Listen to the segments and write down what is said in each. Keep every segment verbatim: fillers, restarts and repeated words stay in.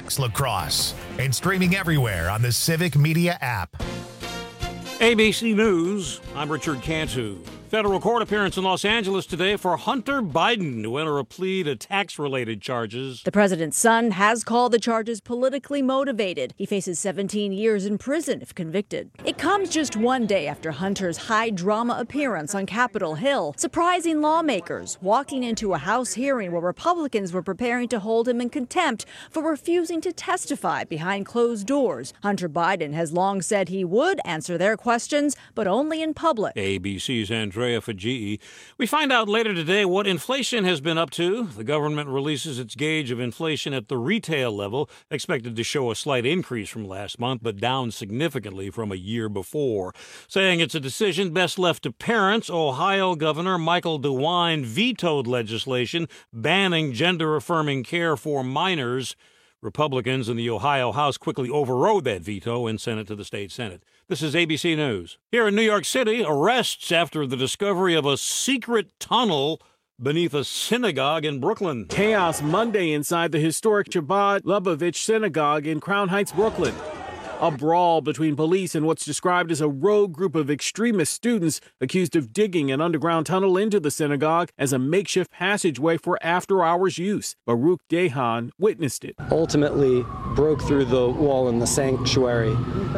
Ducks lacrosse, and streaming everywhere on the Civic Media app. A B C News, I'm Richard Cantu. Federal court appearance in Los Angeles today for Hunter Biden to enter a plea to tax-related charges. The president's son has called the charges politically motivated. He faces seventeen years in prison if convicted. It comes just one day after Hunter's high-drama appearance on Capitol Hill, surprising lawmakers, walking into a House hearing where Republicans were preparing to hold him in contempt for refusing to testify behind closed doors. Hunter Biden has long said he would answer their questions, but only in public. A B C's Andrea Fajii. We find out later today what inflation has been up to. The government releases its gauge of inflation at the retail level, expected to show a slight increase from last month, but down significantly from a year before. Saying it's a decision best left to parents, Ohio Governor Michael DeWine vetoed legislation banning gender-affirming care for minors. Republicans in the Ohio House quickly overrode that veto and sent it to the state Senate. This is A B C News. Here in New York City, arrests after the discovery of a secret tunnel beneath a synagogue in Brooklyn. Chaos Monday inside the historic Chabad Lubavitch Synagogue in Crown Heights, Brooklyn. A brawl between police and what's described as a rogue group of extremist students accused of digging an underground tunnel into the synagogue as a makeshift passageway for after-hours use. Baruch Dehan witnessed it. Ultimately broke through the wall in the sanctuary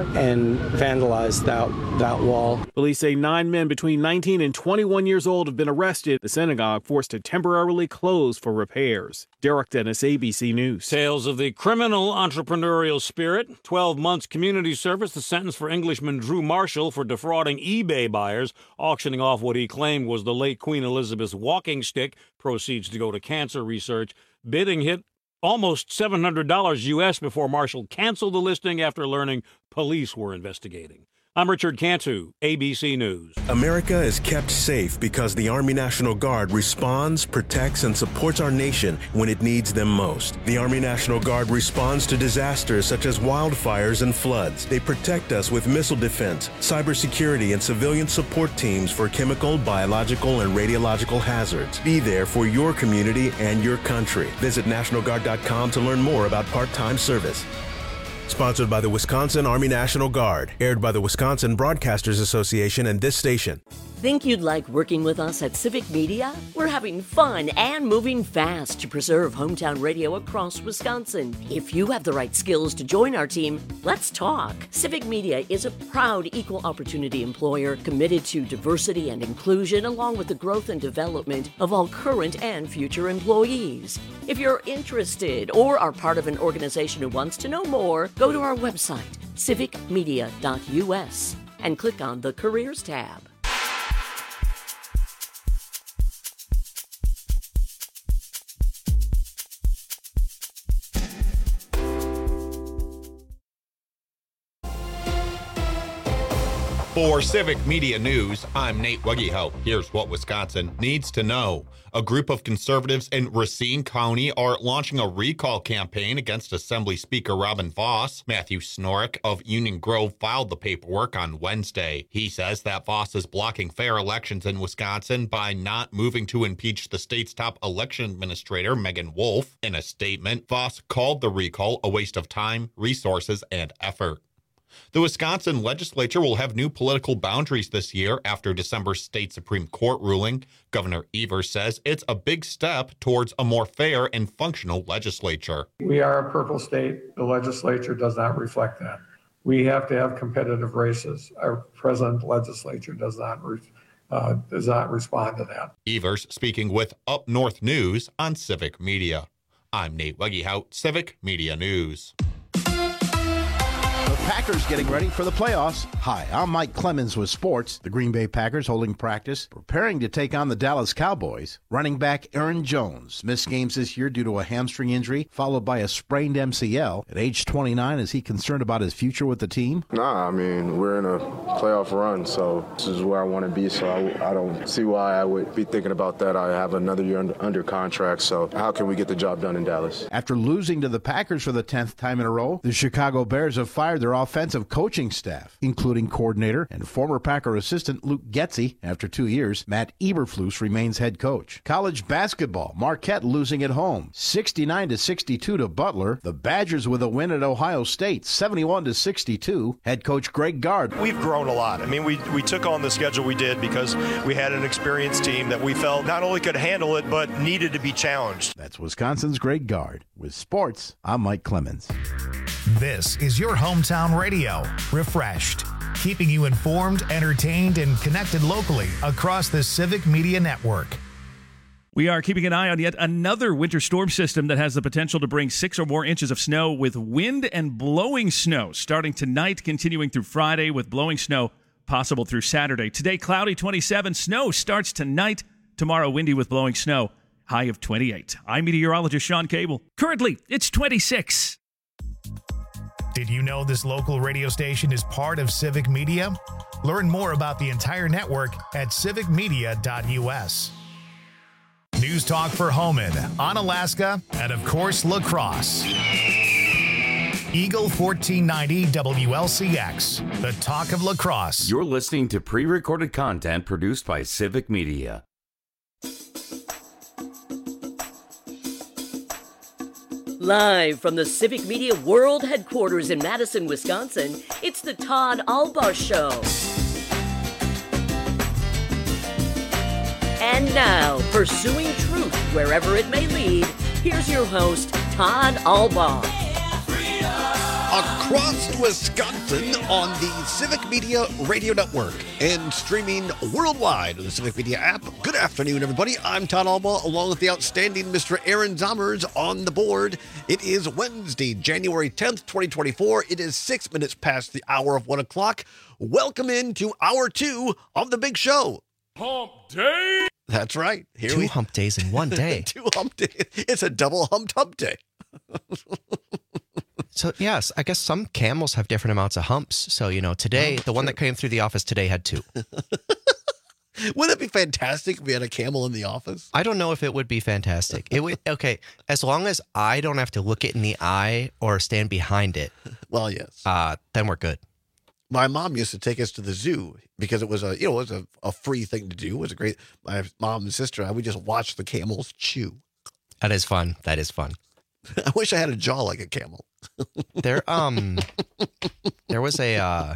and vandalized that, that wall. Police say nine men between nineteen and twenty-one years old have been arrested. The synagogue forced to temporarily close for repairs. Derek Dennis, A B C News. Tales of the criminal entrepreneurial spirit. twelve months community service, the sentence for Englishman Drew Marshall for defrauding eBay buyers, auctioning off what he claimed was the late Queen Elizabeth's walking stick, proceeds to go to cancer research. Bidding hit almost seven hundred dollars U S before Marshall canceled the listing after learning police were investigating. I'm Richard Cantu, A B C News. America is kept safe because the Army National Guard responds, protects, and supports our nation when it needs them most. The Army National Guard responds to disasters such as wildfires and floods. They protect us with missile defense, cybersecurity, and civilian support teams for chemical, biological, and radiological hazards. Be there for your community and your country. Visit National Guard dot com to learn more about part-time service. Sponsored by the Wisconsin Army National Guard. Aired by the Wisconsin Broadcasters Association and this station. Think you'd like working with us at Civic Media? We're having fun and moving fast to preserve hometown radio across Wisconsin. If you have the right skills to join our team, let's talk. Civic Media is a proud equal opportunity employer committed to diversity and inclusion along with the growth and development of all current and future employees. If you're interested or are part of an organization who wants to know more, go to our website, civic media dot U S, and click on the Careers tab. For Civic Media News, I'm Nate Wuggehout. Here's what Wisconsin needs to know. A group of conservatives in Racine County are launching a recall campaign against Assembly Speaker Robin Vos. Matthew Snorek of Union Grove filed the paperwork on Wednesday. He says that Vos is blocking fair elections in Wisconsin by not moving to impeach the state's top election administrator, Megan Wolf. In a statement, Vos called the recall a waste of time, resources, and effort. The Wisconsin legislature will have new political boundaries this year after December's state Supreme Court ruling. Governor Evers says it's a big step towards a more fair and functional legislature. We are a purple state. The legislature does not reflect that. We have to have competitive races. Our present legislature does not re- uh, does not respond to that. Evers speaking with Up North News on Civic Media. I'm Nate Wuggehout, Civic Media News. Packers getting ready for the playoffs. Hi, I'm Mike Clemens with sports. The Green Bay Packers holding practice, preparing to take on the Dallas Cowboys. Running back Aaron Jones missed games this year due to a hamstring injury, followed by a sprained M C L. At age twenty-nine, is he concerned about his future with the team? Nah, I mean, we're in a playoff run, so this is where I want to be, so I, I don't see why I would be thinking about that. I have another year under, under contract, so how can we get the job done in Dallas? After losing to the Packers for the tenth time in a row, the Chicago Bears have fired their offensive coaching staff, including coordinator and former Packer assistant Luke Getsy. After two years, Matt Eberflus remains head coach. College basketball, Marquette losing at home, sixty-nine to sixty-two to Butler. The Badgers with a win at Ohio State, seventy-one to sixty-two. Head coach Greg Gard. We've grown a lot. I mean, we, we took on the schedule we did because we had an experienced team that we felt not only could handle it, but needed to be challenged. That's Wisconsin's Greg Gard. With sports, I'm Mike Clemens. This is your hometown radio, refreshed, keeping you informed, entertained, and connected locally across the Civic Media Network. We are keeping an eye on yet another winter storm system that has the potential to bring six or more inches of snow with wind and blowing snow starting tonight, continuing through Friday with blowing snow possible through Saturday. Today, cloudy twenty-seven. Snow starts tonight. Tomorrow, windy with blowing snow. High of twenty-eight. I'm meteorologist Sean Cable. Currently, it's twenty-six. Did you know this local radio station is part of Civic Media? Learn more about the entire network at civic media dot u s. News Talk for Homan, Onalaska, and of course, La Crosse. Eagle fourteen ninety W L C X, the talk of La Crosse. You're listening to pre-recorded content produced by Civic Media. Live from the Civic Media World Headquarters in Madison, Wisconsin, it's the Todd Albaugh Show. And now, pursuing truth wherever it may lead, here's your host, Todd Albaugh. Across Wisconsin on the Civic Media Radio Network and streaming worldwide on the Civic Media app. Good afternoon, everybody. I'm Todd Albaugh, along with the outstanding Mister Aaron Zommers on the board. It is Wednesday, January tenth, twenty twenty-four. It is six minutes past the hour of one o'clock. Welcome into hour two of the big show. Hump day. That's right. Here Two we hump days in one day. Two hump days. It's a double humped hump day. So, yes, I guess some camels have different amounts of humps. So, you know, today, oh, the one that came through the office today had two. Wouldn't it be fantastic if we had a camel in the office? I don't know if it would be fantastic. It would, okay, as long as I don't have to look it in the eye or stand behind it. Well, yes. Uh, then we're good. My mom used to take us to the zoo because it was a, you know, it was a, a free thing to do. It was a great, my mom and sister and I would just watch the camels chew. That is fun. That is fun. I wish I had a jaw like a camel. There, um, there was a, uh,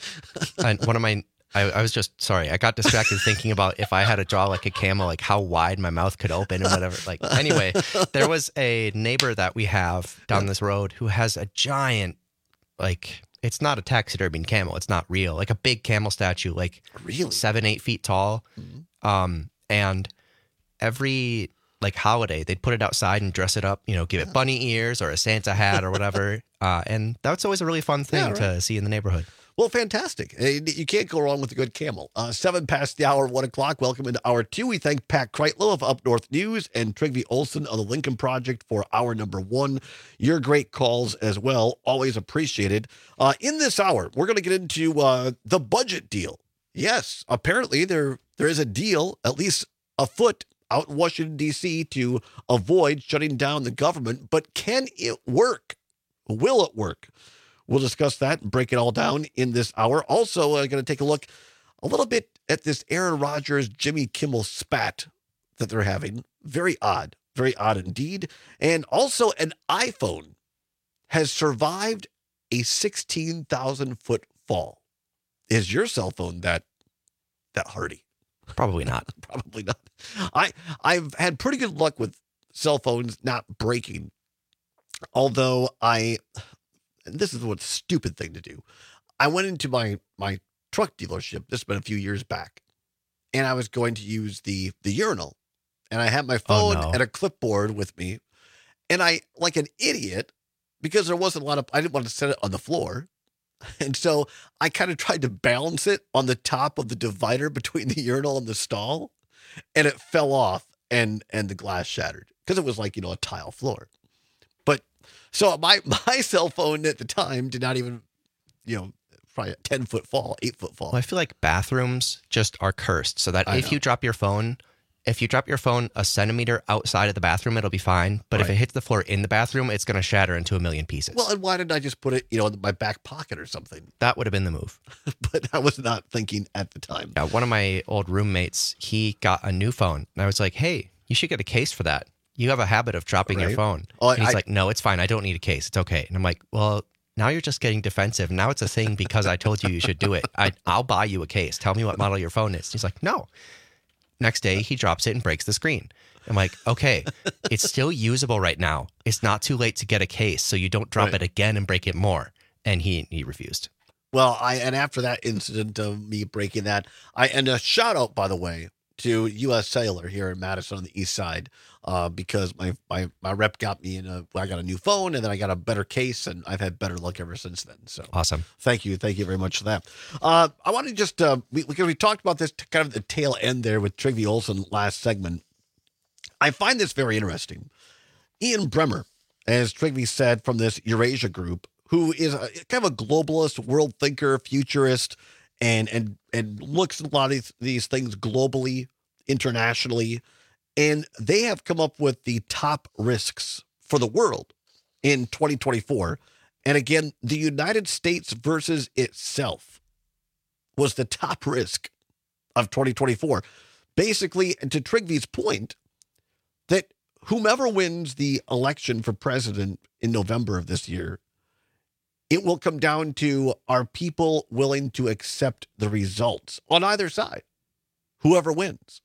one of my, I, I was just, sorry, I got distracted thinking about if I had a jaw like a camel, like how wide my mouth could open and whatever. Like, anyway, there was a neighbor that we have down this road who has a giant, like, it's not a taxidermied camel. It's not real. Like a big camel statue, like really? seven, eight feet tall. Mm-hmm. Um, and every like holiday, they'd put it outside and dress it up, you know, give it bunny ears or a Santa hat or whatever. Uh, and that's always a really fun thing yeah, right. to see in the neighborhood. Well, fantastic. You can't go wrong with a good camel. Uh, seven past the hour, one o'clock. Welcome into hour two. We thank Pat Kreitlow of Up North News and Trygve Olson of the Lincoln Project for hour number one. Your great calls as well. Always appreciated. Uh, in this hour, we're going to get into uh, the budget deal. Yes, apparently there there is a deal, at least afoot, out in Washington, D C to avoid shutting down the government. But can it work? Will it work? We'll discuss that and break it all down in this hour. Also, I'm uh, going to take a look a little bit at this Aaron Rodgers, Jimmy Kimmel spat that they're having. Very odd. Very odd indeed. And also an iPhone has survived a sixteen thousand foot fall. Is your cell phone that that hardy? Probably not. Probably not. I, I've had pretty good luck with cell phones not breaking. Although I... This is what stupid thing to do. I went into my, my truck dealership. This has been a few years back. And I was going to use the, the urinal. And I had my phone oh, no. and a clipboard with me. And I, like an idiot, because there wasn't a lot of, I didn't want to set it on the floor. And so I kind of tried to balance it on the top of the divider between the urinal and the stall. And it fell off and, and the glass shattered. Because it was like, you know, a tile floor. But so my, my cell phone at the time did not even, you know, probably a ten foot fall, eight foot fall. Well, I feel like bathrooms just are cursed so that I if know. you drop your phone if you drop your phone a centimeter outside of the bathroom, it'll be fine. But if Right. it hits the floor in the bathroom, it's going to shatter into a million pieces. Well, and why didn't I just put it, you know, in my back pocket or something? That would have been the move. But I was not thinking at the time. Yeah, one of my old roommates, he got a new phone. And I was like, hey, you should get a case for that. You have a habit of dropping your Right. phone. Oh, and he's I- like, no, it's fine. I don't need a case. It's okay. And I'm like, well, now you're just getting defensive. Now it's a thing because I told you you should do it. I, I'll buy you a case. Tell me what model your phone is. He's like, no. Next day, he drops it and breaks the screen. I'm like, okay, it's still usable right now. It's not too late to get a case, so you don't drop Right. it again and break it more. And he he refused. Well, I and after that incident of me breaking that, I and a shout out, by the way, to U S Cellular here in Madison on the east side, uh, because my, my my rep got me in a I got a new phone and then I got a better case and I've had better luck ever since then. So Awesome. thank you, thank you very much for that. Uh, I want to just uh, we, because we talked about this kind of the tail end there with Trygve Olsen last segment. I find this very interesting. Ian Bremmer, as Trygve said, from this Eurasia group, who is a, kind of a globalist, world thinker, futurist, and and and looks at a lot of these, these things globally, internationally, and they have come up with the top risks for the world in twenty twenty-four. And again, the United States versus itself was the top risk of twenty twenty-four. Basically, and to Trygve's point, that whomever wins the election for president in November of this year, it will come down to, are people willing to accept the results on either side? Whoever wins.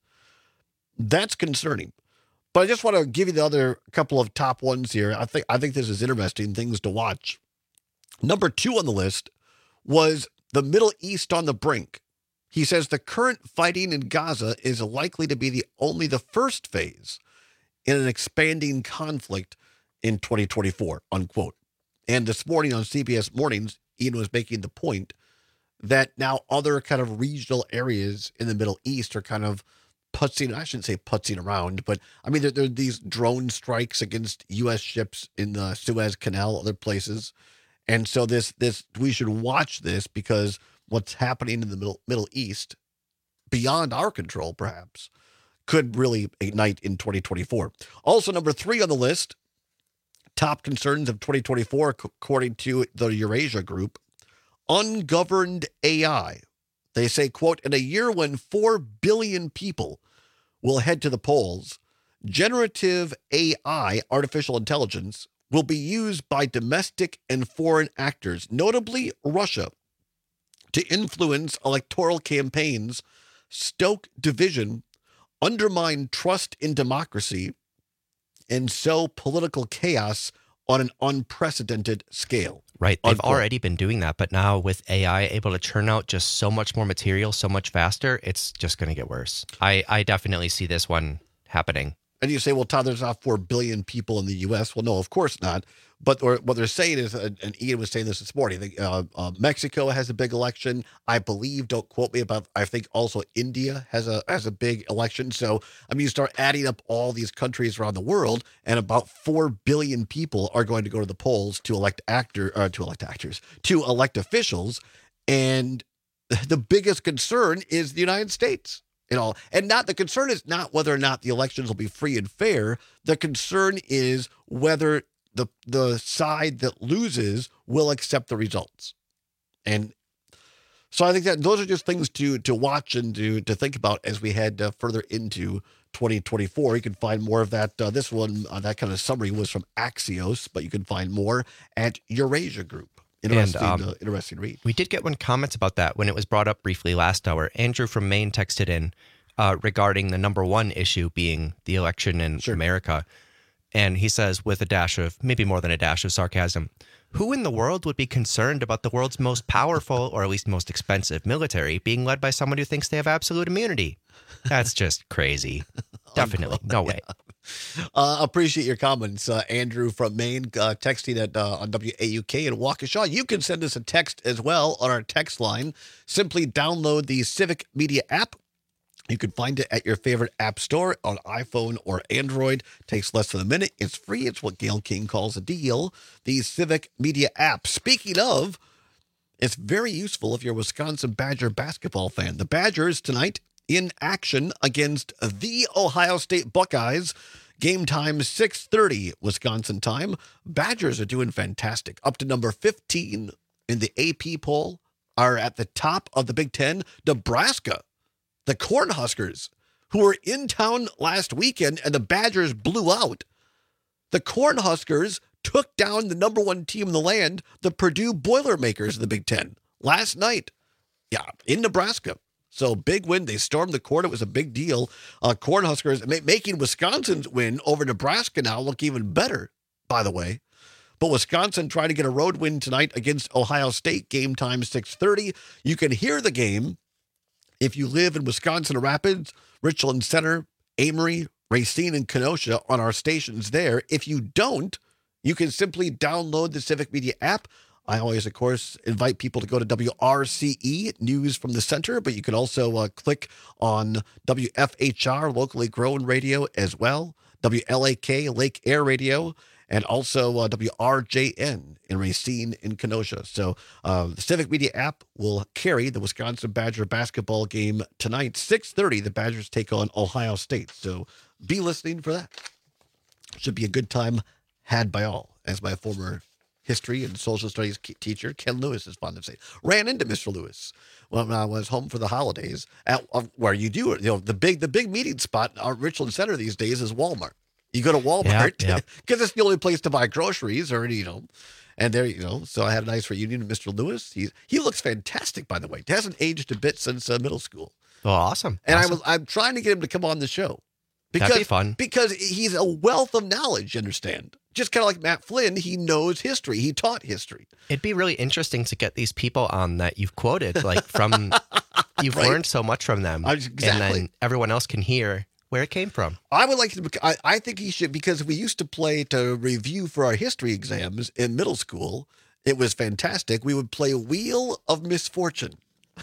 That's concerning. But I just want to give you the other couple of top ones here. I think I think this is interesting, things to watch. Number two on the list was the Middle East on the brink. He says the current fighting in Gaza is likely to be the only the first phase in an expanding conflict in twenty twenty-four, unquote. And this morning on C B S Mornings, Ian was making the point that now other kind of regional areas in the Middle East are kind of putzing, I shouldn't say putzing around, but I mean, there, there are these drone strikes against U S ships in the Suez Canal, other places. And so this, this, we should watch this because what's happening in the Middle, Middle East, beyond our control, perhaps, could really ignite in twenty twenty-four. Also, number three on the list, top concerns of twenty twenty-four, according to the Eurasia Group, ungoverned A I. They say, quote, in a year when four billion people will head to the polls, generative A I, artificial intelligence, will be used by domestic and foreign actors, notably Russia, to influence electoral campaigns, stoke division, undermine trust in democracy, and sow political chaos on an unprecedented scale. Right. They've Unquote. already been doing that. But now with A I able to churn out just so much more material so much faster, it's just going to get worse. I, I definitely see this one happening. And you say, well, Todd, there's not four billion people in the U S. Well, no, of course not. But or, what they're saying is, uh, and Ian was saying this this morning, uh, uh, Mexico has a big election. I believe, don't quote me about, I think also India has a has a big election. So, I mean, you start adding up all these countries around the world, and about four billion people are going to go to the polls to elect actor, uh, to elect actors, to elect officials. And the biggest concern is the United States. You know, and not the concern is not whether or not the elections will be free and fair. The concern is whether the the side that loses will accept the results. And so I think that those are just things to to watch and to to think about as we head uh, further into twenty twenty-four. You can find more of that. Uh, this one, uh, that kind of summary was from Axios, but you can find more at Eurasia Group. Interesting, And, um, uh, interesting read. We did get one comment about that when it was brought up briefly last hour. Andrew from Maine texted in uh, regarding the number one issue being the election in America. And he says, with a dash of, maybe more than a dash of sarcasm, who in the world would be concerned about the world's most powerful, or at least most expensive military being led by someone who thinks they have absolute immunity? That's just crazy. Definitely. No way. Uh, appreciate your comments, uh, Andrew from Maine, uh, texting at uh, on W A U K and Waukesha. You can send us a text as well on our text line. Simply download the Civic Media app. You can find it at your favorite app store on iPhone or Android. Takes less than a minute. It's free. It's what Gail King calls a deal. The Civic Media app. Speaking of, it's very useful if you're a Wisconsin Badger basketball fan. The Badgers tonight in action against the Ohio State Buckeyes. Game time six thirty Wisconsin time. Badgers are doing fantastic. Up to number fifteen in the A P poll, are at the top of the Big Ten. Nebraska, the Cornhuskers, who were in town last weekend and the Badgers blew out. The Cornhuskers took down the number one team in the land, the Purdue Boilermakers of the Big Ten, last night. Yeah, in Nebraska. So big win. They stormed the court. It was a big deal. Uh, Cornhuskers ma- making Wisconsin's win over Nebraska now look even better, by the way. But Wisconsin trying to get a road win tonight against Ohio State. Game time six thirty. You can hear the game if you live in Wisconsin Rapids, Richland Center, Amory, Racine, and Kenosha on our stations there. If you don't, you can simply download the Civic Media app. I always, of course, invite people to go to W R C E, News from the Center, but you can also uh, click on W F H R, locally grown radio as well, W L A K, Lake Air Radio, and also uh, W R J N in Racine in Kenosha. So uh, the Civic Media app will carry the Wisconsin Badger basketball game tonight. six thirty, the Badgers take on Ohio State. So be listening for that. Should be a good time had by all, as my former history and social studies teacher, Ken Lewis, is fond of saying. Ran into Mister Lewis when I was home for the holidays, at uh, where you do it. You know, the big the big meeting spot in our Richland Center these days is Walmart. You go to Walmart because yep, yep. it's the only place to buy groceries, or you know, and there you know. So I had a nice reunion with Mister Lewis. He he looks fantastic, by the way. He hasn't aged a bit since uh, middle school. Oh, awesome! And awesome. I was I'm trying to get him to come on the show because That'd be fun. because he's a wealth of knowledge. You understand? Just kind of like Matt Flynn, he knows history. He taught history. It'd be really interesting to get these people on that you've quoted, like from, you've Right. learned so much from them. Exactly. And then everyone else can hear where it came from. I would like to, I, I think he should, because we used to play to review for our history exams in middle school. It was fantastic. We would play Wheel of Misfortune.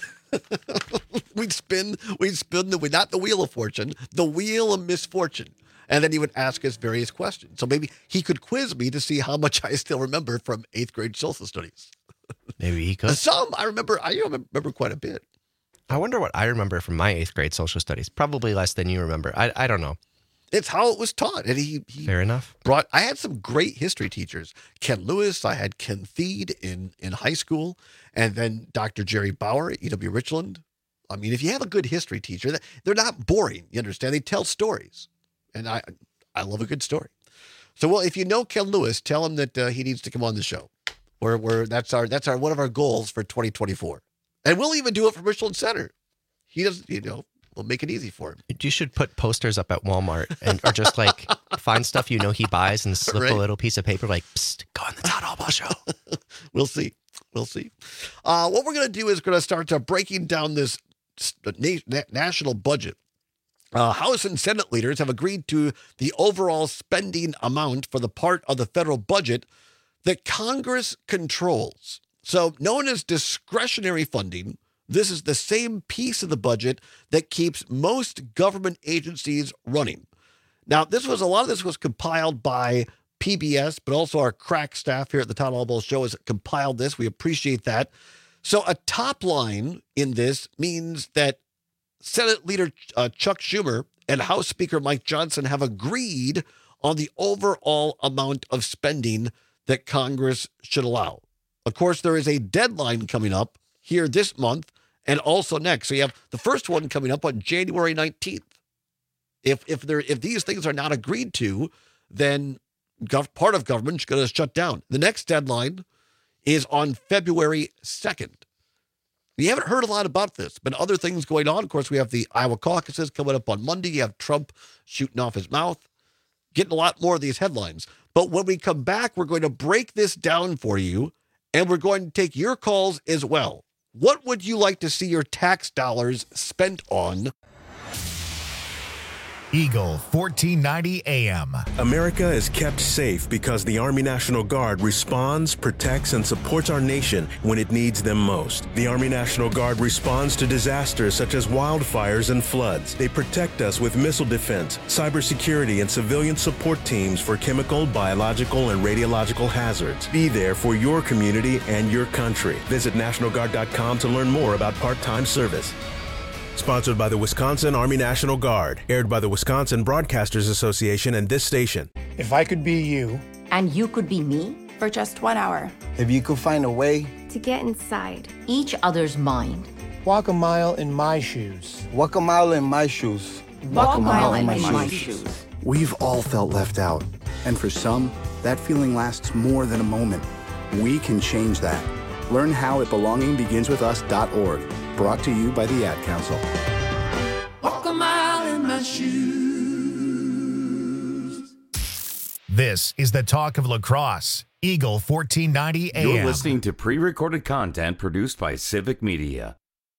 we'd spin, we'd spin the, not the Wheel of Fortune, the Wheel of Misfortune. And then he would ask us various questions. So maybe he could quiz me to see how much I still remember from eighth grade social studies. Maybe he could. Some I remember, I remember quite a bit. I wonder what I remember from my eighth grade social studies. Probably less than you remember. I I don't know. It's how it was taught. And he, he Fair enough. brought, I had some great history teachers. Ken Lewis, I had Ken Theed in, in high school, and then Doctor Jerry Bauer at E W Richland. I mean, if you have a good history teacher, they're not boring. You understand? They tell stories. And I I love a good story. So, well, if you know Ken Lewis, tell him that uh, he needs to come on the show. We're, we're, that's our that's our one of our goals for twenty twenty-four. And we'll even do it from Richland Center. He doesn't, you know, we'll make it easy for him. You should put posters up at Walmart and or just like find stuff you know he buys and slip Right. a little piece of paper like, psst, go on the Todd Albaugh show. We'll see. We'll see. Uh, what we're going to do is going to start uh, breaking down this na- na- national budget. Uh, House and Senate leaders have agreed to the overall spending amount for the part of the federal budget that Congress controls. So known as discretionary funding, this is the same piece of the budget that keeps most government agencies running. Now, this was a lot of this was compiled by P B S, but also our crack staff here at the Todd Albaugh Show has compiled this. We appreciate that. So a top line in this means that Senate Leader uh, Chuck Schumer and House Speaker Mike Johnson have agreed on the overall amount of spending that Congress should allow. Of course, there is a deadline coming up here this month and also next. So you have the first one coming up on January nineteenth. If if there if these things are not agreed to, then gov- part of government is going to shut down. The next deadline is on February second. We haven't heard a lot about this, but other things going on. Of course, we have the Iowa caucuses coming up on Monday. You have Trump shooting off his mouth, getting a lot more of these headlines. But when we come back, we're going to break this down for you, and we're going to take your calls as well. What would you like to see your tax dollars spent on? Eagle fourteen ninety A M. America is kept safe because the Army National Guard responds, protects, and supports our nation when it needs them most. The Army National Guard responds to disasters such as wildfires and floods. They protect us with missile defense, cybersecurity, and civilian support teams for chemical, biological, and radiological hazards. Be there for your community and your country. Visit National Guard dot com to learn more about part-time service. Sponsored by the Wisconsin Army National Guard. Aired by the Wisconsin Broadcasters Association and this station. If I could be you. And you could be me for just one hour. If you could find a way to get inside each other's mind. Walk a mile in my shoes. Walk a mile in my shoes. Walk, Walk a mile, mile in, in my, my shoes. shoes. We've all felt left out. And for some, that feeling lasts more than a moment. We can change that. Learn how at belonging begins with us dot org. Brought to you by the Ad Council. Walk a mile in my shoes. This is the Talk of Lacrosse. Eagle fourteen ninety A M. You're listening to pre-recorded content produced by Civic Media.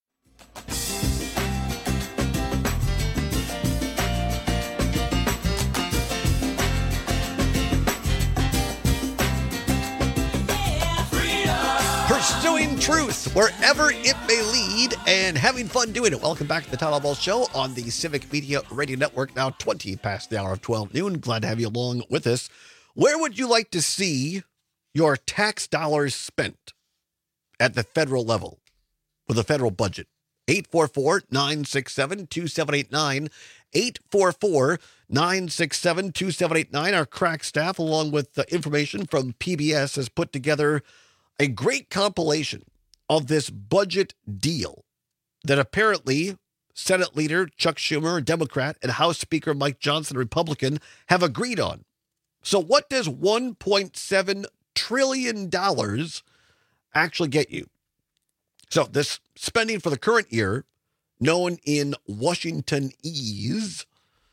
Pursuing truth wherever it may lead and having fun doing it. Welcome back to the Tyler Ball Show on the Civic Media Radio Network. Now twenty past the hour of twelve noon. Glad to have you along with us. Where would you like to see your tax dollars spent at the federal level with a federal budget? eight four four, nine six seven, two seven eight nine. eight four four, nine six seven, two seven eight nine. Our crack staff, along with the information from P B S, has put together a great compilation of this budget deal that apparently Senate Leader Chuck Schumer, a Democrat, and House Speaker Mike Johnson, a Republican, have agreed on. So what does one point seven trillion dollars actually get you? So this spending for the current year, known in Washingtonese,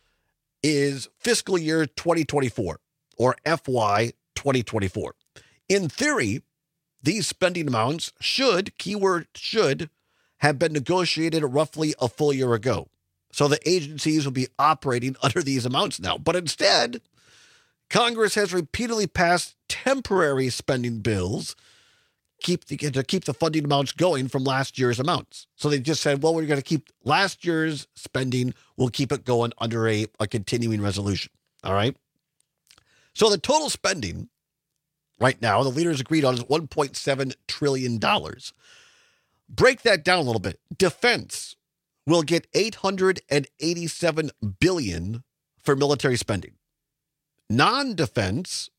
is fiscal year twenty twenty-four, or F Y twenty twenty-four. In theory, these spending amounts should, keyword should, have been negotiated roughly a full year ago. So the agencies will be operating under these amounts now. But instead, Congress has repeatedly passed temporary spending bills keep the, to keep the funding amounts going from last year's amounts. So they just said, well, we're going to keep last year's spending. We'll keep it going under a, a continuing resolution. All right. So the total spending right now, the leaders agreed on, is one point seven trillion dollars. Break that down a little bit. Defense will get eight hundred eighty-seven billion dollars for military spending. Non-defense,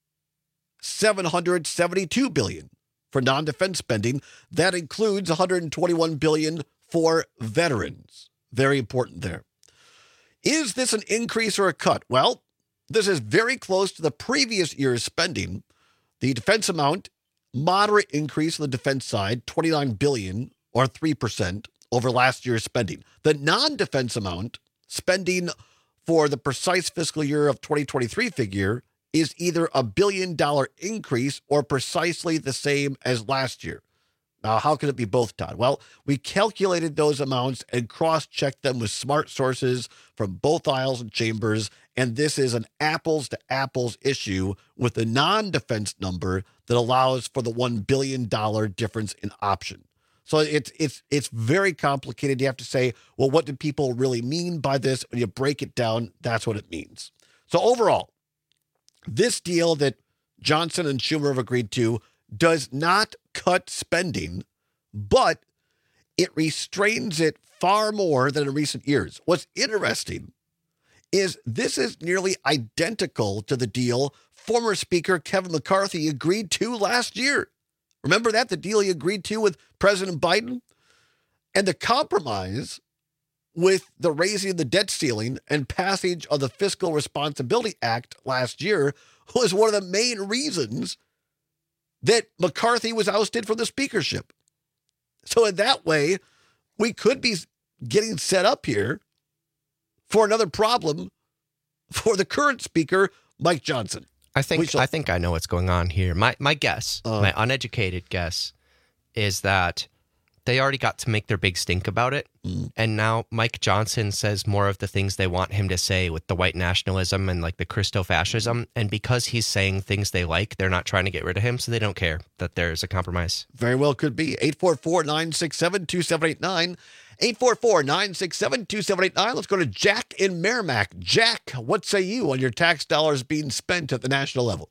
seven hundred seventy-two billion dollars for non-defense spending. That includes one hundred twenty-one billion dollars for veterans. Very important there. Is this an increase or a cut? Well, this is very close to the previous year's spending. The defense amount, moderate increase on the defense side, twenty-nine billion dollars or three percent over last year's spending. The non-defense amount, spending for the precise fiscal year of twenty twenty-three figure, is either a billion dollar increase or precisely the same as last year. Now, how can it be both, Todd? Well, we calculated those amounts and cross-checked them with smart sources from both aisles and chambers, and this is an apples-to-apples issue with the non-defense number that allows for the one billion dollars difference in option. So it's it's it's very complicated. You have to say, well, what do people really mean by this? When you break it down, that's what it means. So overall, this deal that Johnson and Schumer have agreed to does not cut spending, but it restrains it far more than in recent years. What's interesting is this is nearly identical to the deal former Speaker Kevin McCarthy agreed to last year. Remember that? The deal he agreed to with President Biden? And the compromise with the raising of the debt ceiling and passage of the Fiscal Responsibility Act last year was one of the main reasons that McCarthy was ousted from the speakership. So in that way, we could be getting set up here for another problem for the current speaker, Mike Johnson. I think shall- I think I know what's going on here. My my guess, uh, my uneducated guess, is that they already got to make their big stink about it. Mm. And now Mike Johnson says more of the things they want him to say with the white nationalism and like the Christo-fascism. And because he's saying things they like, they're not trying to get rid of him. So they don't care that there's a compromise. Very well could be. eight four four, nine six seven, two seven eight nine. eight four four, nine six seven, two seven eight nine. Let's go to Jack in Merrimack. Jack, what say you on your tax dollars being spent at the national level?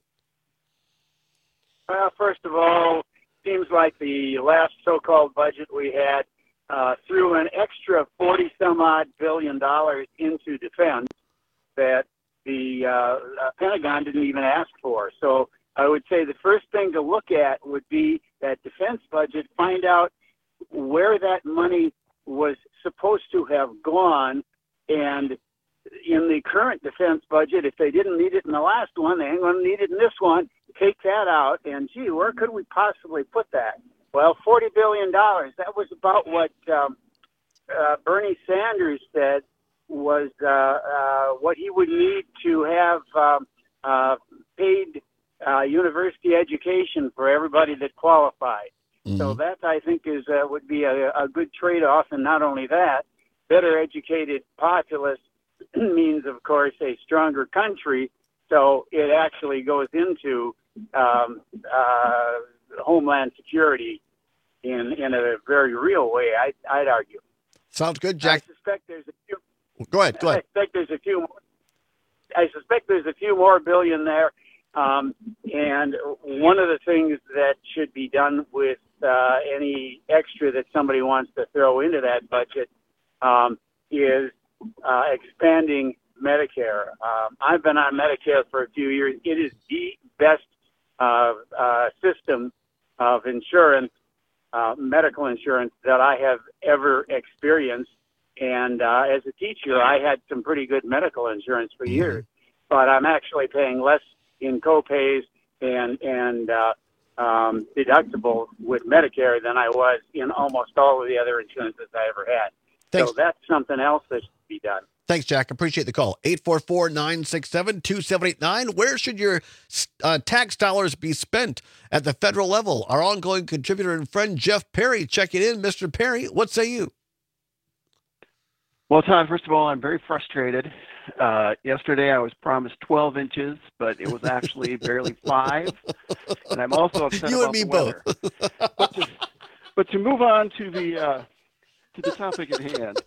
Well, first of all, seems like the last so-called budget we had uh, threw an extra forty some odd billion dollars into defense that the uh, uh, Pentagon didn't even ask for. So I would say the first thing to look at would be that defense budget, find out where that money was supposed to have gone, and in the current defense budget, if they didn't need it in the last one, they ain't going to need it in this one. Take that out, and gee, where could we possibly put that? Well, forty billion dollars. That was about what um, uh, Bernie Sanders said was uh, uh, what he would need to have um, uh, paid uh, university education for everybody that qualified. Mm-hmm. So that, I think, is uh, would be a, a good trade-off. And not only that, better educated populace means, of course, a stronger country. So it actually goes into um, uh, homeland security in in a very real way, I, I'd argue. Sounds good, Jack. I suspect there's a few. Go ahead. Go ahead. I suspect there's a few. I suspect there's a few more billion there. Um, and one of the things that should be done with uh, any extra that somebody wants to throw into that budget um, is uh, expanding Medicare. Um, I've been on Medicare for a few years. It is the best uh, uh, system of insurance, uh, medical insurance, that I have ever experienced. And uh, as a teacher, I had some pretty good medical insurance for years, but I'm actually paying less in co-pays and and uh, um, deductibles with Medicare than I was in almost all of the other insurances I ever had. Thanks. So that's something else that should be done. Thanks, Jack. Appreciate the call. eight four four, nine six seven, two seven eight nine. Where should your uh, tax dollars be spent at the federal level? Our ongoing contributor and friend, Jeff Perry, checking in. Mister Perry, what say you? Well, Tom, first of all, I'm very frustrated. Uh, yesterday I was promised twelve inches, but it was actually barely five. And I'm also upset you about and me the weather. both. but, to, but to move on to the uh, to the topic at hand.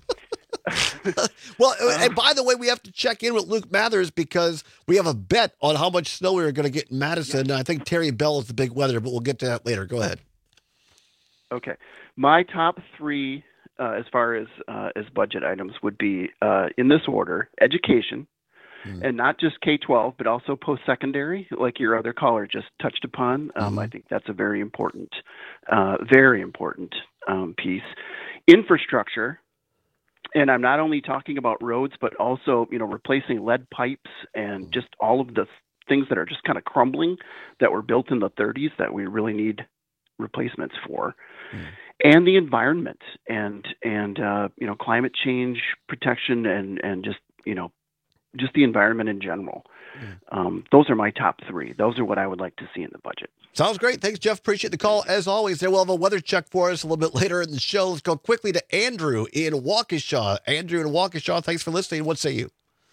Well, and by the way, we have to check in with Luke Mathers because we have a bet on how much snow we are going to get in Madison. Yeah. I think Terry Bell is the big weather, but we'll get to that later. Go ahead. Okay. My top three uh, as far as uh, as budget items would be uh, in this order: education, mm. and not just K twelve, but also post-secondary, like your other caller just touched upon. Um, mm. I think that's a very important, uh, very important um, piece. Infrastructure. And I'm not only talking about roads, but also, you know, replacing lead pipes and just all of the things that are just kind of crumbling that were built in the thirties that we really need replacements for. Mm. And the environment and, and uh, you know, climate change protection and, and just, you know, just the environment in general. Mm. Um, those are my top three. Those are what I would like to see in the budget. Sounds great. Thanks, Jeff. Appreciate the call. As always, there we'll have a weather check for us a little bit later in the show. Let's go quickly to Andrew in Waukesha. Andrew in Waukesha, thanks for listening. What say you?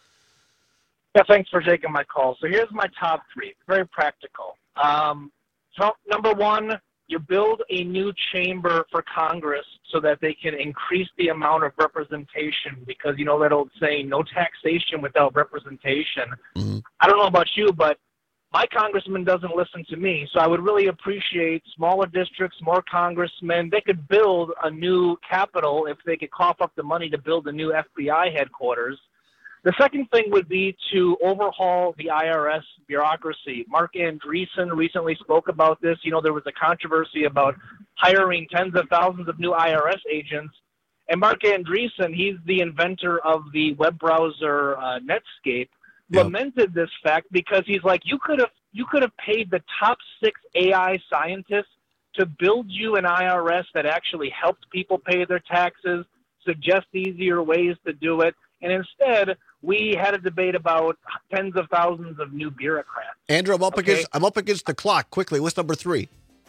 Yeah, thanks for taking my call. So here's my top three. Very practical. Um, so number one, you build a new chamber for Congress so that they can increase the amount of representation because, you know, that old saying, no taxation without representation. Mm-hmm. I don't know about you, but my congressman doesn't listen to me, so I would really appreciate smaller districts, more congressmen. They could build a new capitol if they could cough up the money to build a new F B I headquarters. The second thing would be to overhaul the I R S bureaucracy. Mark Andreessen recently spoke about this. You know, there was a controversy about hiring tens of thousands of new I R S agents. And Mark Andreessen, he's the inventor of the web browser uh, Netscape, yep. lamented this fact because he's like, you could have you could have paid the top six A I scientists to build you an I R S that actually helped people pay their taxes, suggest easier ways to do it. And instead, we had a debate about tens of thousands of new bureaucrats. Andrew, I'm up okay? against I'm up against the clock. Quickly, what's number three?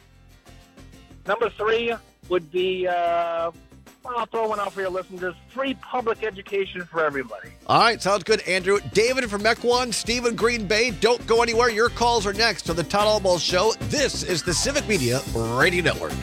Number three would be, uh, well, I'll throw one out for your listeners, free public education for everybody. All right, sounds good, Andrew. David from Mequon, Steve in Green Bay, don't go anywhere. Your calls are next on the Todd Almost Show. This is the Civic Media Radio Network.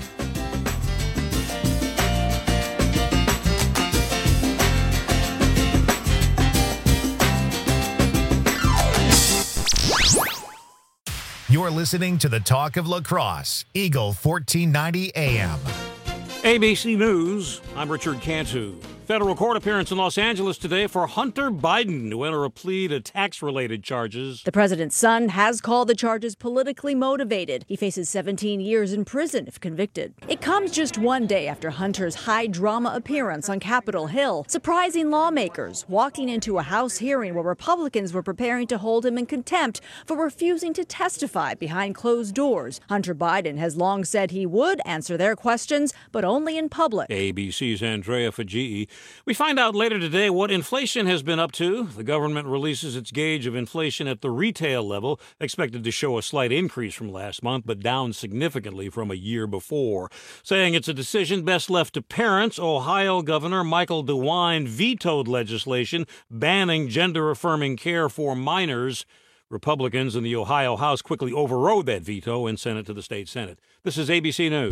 You're listening to the Talk of La Crosse, Eagle fourteen ninety A M. A B C News, I'm Richard Cantu. Federal court appearance in Los Angeles today for Hunter Biden to enter a plea to tax-related charges. The president's son has called the charges politically motivated. He faces seventeen years in prison if convicted. It comes just one day after Hunter's high-drama appearance on Capitol Hill, surprising lawmakers, walking into a House hearing where Republicans were preparing to hold him in contempt for refusing to testify behind closed doors. Hunter Biden has long said he would answer their questions, but only in public. A B C's Andrea Fajii. We find out later today what inflation has been up to. The government releases its gauge of inflation at the retail level, expected to show a slight increase from last month, but down significantly from a year before. Saying it's a decision best left to parents, Ohio Governor Michael DeWine vetoed legislation banning gender-affirming care for minors. Republicans in the Ohio House quickly overrode that veto and sent it to the state Senate. This is A B C News.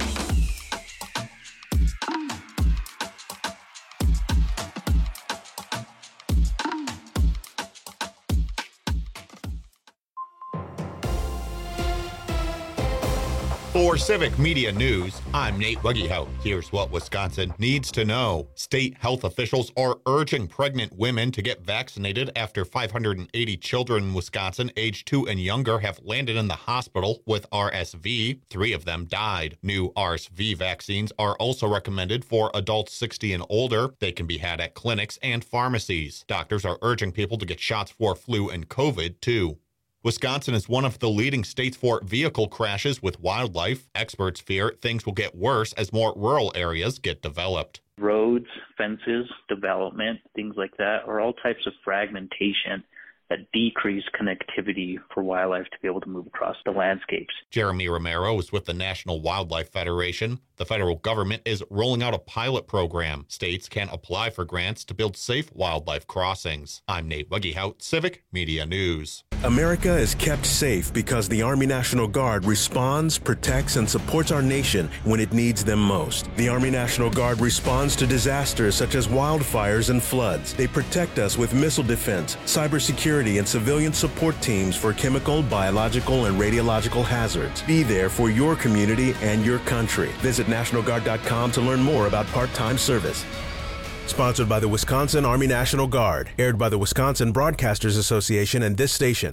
For Civic Media News, I'm Nate Wuggyhout. Here's what Wisconsin needs to know. State health officials are urging pregnant women to get vaccinated after five hundred eighty children in Wisconsin aged two and younger have landed in the hospital with R S V. Three of them died. New R S V vaccines are also recommended for adults sixty and older. They can be had at clinics and pharmacies. Doctors are urging people to get shots for flu and COVID, too. Wisconsin is one of the leading states for vehicle crashes with wildlife. Experts fear things will get worse as more rural areas get developed. Roads, fences, development, things like that are all types of fragmentation that decrease connectivity for wildlife to be able to move across the landscapes. Jeremy Romero is with the National Wildlife Federation. The federal government is rolling out a pilot program. States can apply for grants to build safe wildlife crossings. I'm Nate Wuggyhout, Civic Media News. America is kept safe because the Army National Guard responds, protects, and supports our nation when it needs them most. The Army National Guard responds to disasters such as wildfires and floods. They protect us with missile defense, cybersecurity, and civilian support teams for chemical, biological, and radiological hazards. Be there for your community and your country. Visit National Guard dot com to learn more about part-time service. Sponsored by the Wisconsin Army National Guard. Aired by the Wisconsin Broadcasters Association and this station.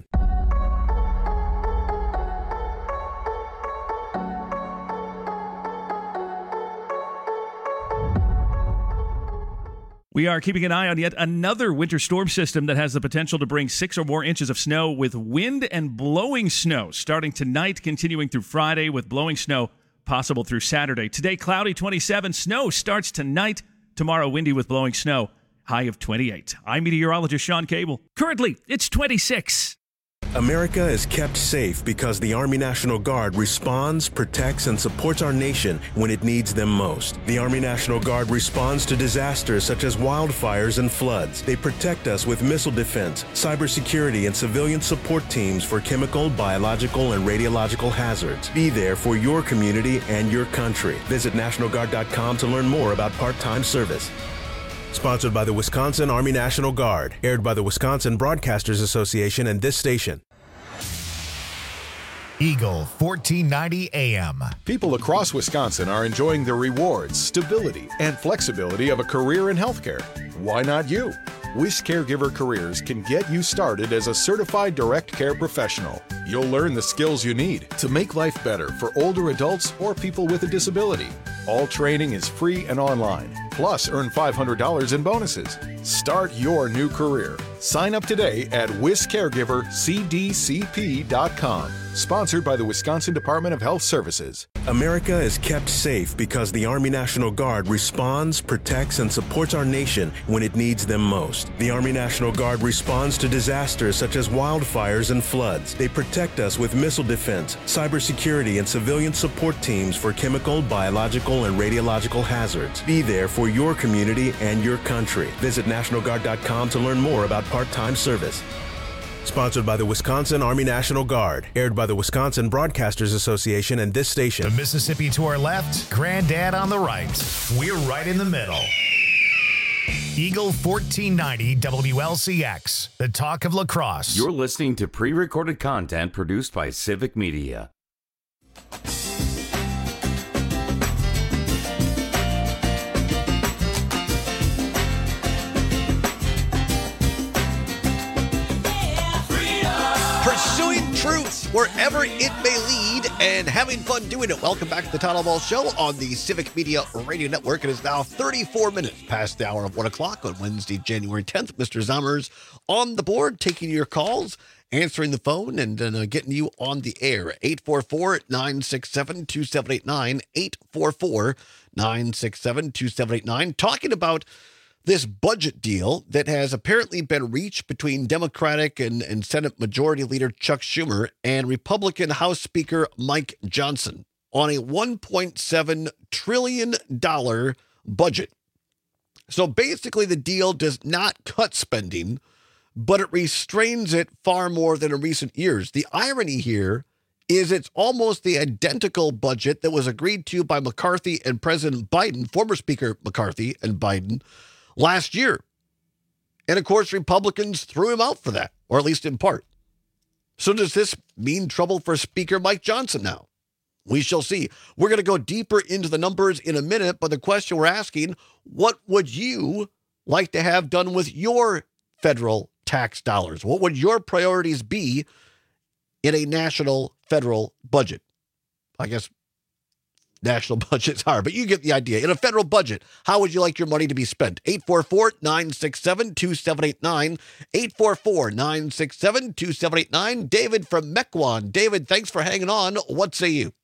We are keeping an eye on yet another winter storm system that has the potential to bring six or more inches of snow with wind and blowing snow starting tonight, continuing through Friday with blowing snow possible through Saturday. Today, cloudy twenty-seven. Snow starts tonight. Tomorrow, windy with blowing snow. High of twenty-eight. I'm meteorologist Sean Cable. Currently, it's twenty-six. America is kept safe because the Army National Guard responds, protects, and supports our nation when it needs them most. The Army National Guard responds to disasters such as wildfires and floods. They protect us with missile defense, cybersecurity, and civilian support teams for chemical, biological, and radiological hazards. Be there for your community and your country. Visit National Guard dot com to learn more about part-time service. Sponsored by the Wisconsin Army National Guard. Aired by the Wisconsin Broadcasters Association and this station. Eagle fourteen ninety A M. People across Wisconsin are enjoying the rewards, stability, and flexibility of a career in healthcare. Why not you? Wish Caregiver Careers can get you started as a certified direct care professional. You'll learn the skills you need to make life better for older adults or people with a disability. All training is free and online. Plus, earn five hundred dollars in bonuses. Start your new career. Sign up today at wis caregiver c d c p dot com. Sponsored by the Wisconsin Department of Health Services. America is kept safe because the Army National Guard responds, protects, and supports our nation when it needs them most. The Army National Guard responds to disasters such as wildfires and floods. They protect us with missile defense, cybersecurity, and civilian support teams for chemical, biological, and radiological hazards. Be there for your community and your country. Visit National Guard dot com to learn more about part-time service. Sponsored by the Wisconsin Army National Guard. Aired by the Wisconsin Broadcasters Association and this station. The Mississippi to our left, Granddad on the right. We're right in the middle. Eagle fourteen ninety W L C X, the talk of La Crosse. You're listening to pre-recorded content produced by Civic Media. wherever it may lead, and having fun doing it. Welcome back to the Town Hall Ball Show on the Civic Media Radio Network. It is now thirty-four minutes past the hour of one o'clock on Wednesday, January tenth. Mister Zommers on the board, taking your calls, answering the phone, and uh, getting you on the air. eight four four, nine six seven, two seven eight nine, eight four four, nine six seven, two seven eight nine. Talking about this budget deal that has apparently been reached between Democratic and, and Senate Majority Leader Chuck Schumer and Republican House Speaker Mike Johnson on a one point seven trillion dollars budget. So basically, the deal does not cut spending, but it restrains it far more than in recent years. The irony here is it's almost the identical budget that was agreed to by McCarthy and President Biden, former Speaker McCarthy and Biden, last year. And of course, Republicans threw him out for that, or at least in part. So does this mean trouble for Speaker Mike Johnson now? We shall see. We're going to go deeper into the numbers in a minute, but the question we're asking, what would you like to have done with your federal tax dollars? What would your priorities be in a national federal budget? I guess national budgets are, but you get the idea. In a federal budget, how would you like your money to be spent? eight four four, nine six seven, two seven eight nine, eight four four, nine six seven, two seven eight nine. David from Mequon. David, thanks for hanging on. What say you?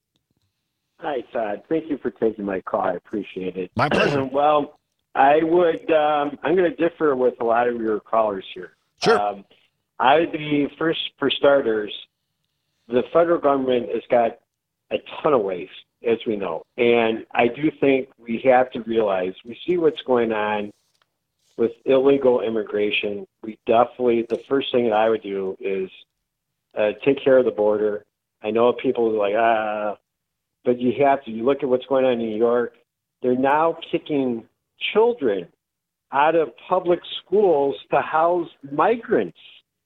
Hi, Todd. Thank you for taking my call. I appreciate it. My pleasure. Well, I would, um, I'm going to differ with a lot of your callers here. Sure. Um, I would be, first, for starters, the federal government has got a ton of waste, as we know. And I do think we have to realize, we see what's going on with illegal immigration. We definitely, the first thing that I would do is uh, take care of the border. I know people are like, ah, but you have to. You look at what's going on in New York. They're now kicking children out of public schools to house migrants.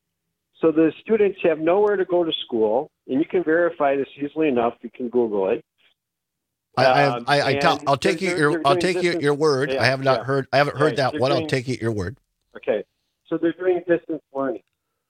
So the students have nowhere to go to school, and you can verify this easily enough. You can Google it. I, I, Um, I, I, tell, and I'll take they're- you your, they're I'll doing take you distance- your word. Yeah, I have not yeah. heard, I haven't heard Right, that they're one. I'll doing- take you at your word. Okay, so they're doing distance learning.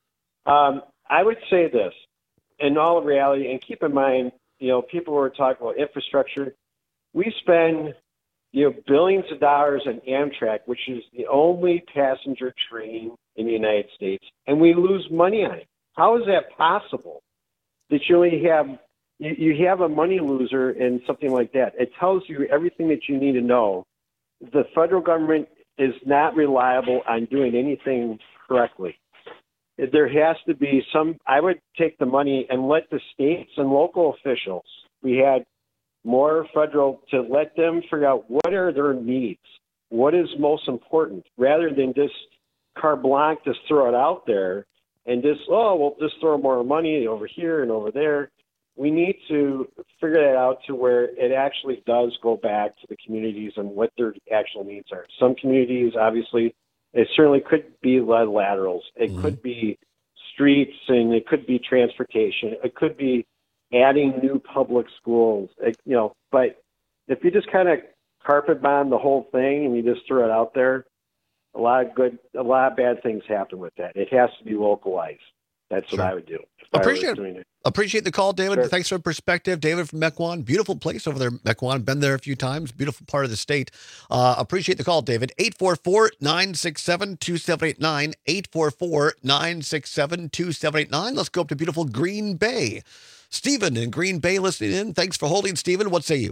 Um, I would say this, in all reality, and keep in mind, you know, people who are talking about infrastructure, we spend, you know, billions of dollars on Amtrak, which is the only passenger train in the United States, and we lose money on it. How is that possible? That you only have you, you have a money loser in something like that. It tells you everything that you need to know. The federal government is not reliable on doing anything correctly. There has to be some, I would take the money and let the states and local officials, we had more federal, to let them figure out what are their needs, what is most important, rather than just carte blanche, just throw it out there and just, oh, we'll just throw more money over here and over there. We need to figure that out to where it actually does go back to the communities and what their actual needs are. Some communities, obviously, it certainly could be lead laterals. It mm-hmm. could be streets, and it could be transportation. It could be adding new public schools. It, you know, but if you just kind of carpet bomb the whole thing and you just throw it out there, a lot of good, a lot of bad things happen with that. It has to be localized. That's sure. what I would do. Appreciate it. Appreciate the call, David. Sure. Thanks for the perspective. David from Mequon. Beautiful place over there, Mequon. Been there a few times. Beautiful part of the state. Uh, appreciate the call, David. eight four four, nine six seven, two seven eight nine. eight four four, nine six seven, two seven eight nine. Let's go up to beautiful Green Bay. Stephen in Green Bay listening in. Thanks for holding, Stephen. What say you?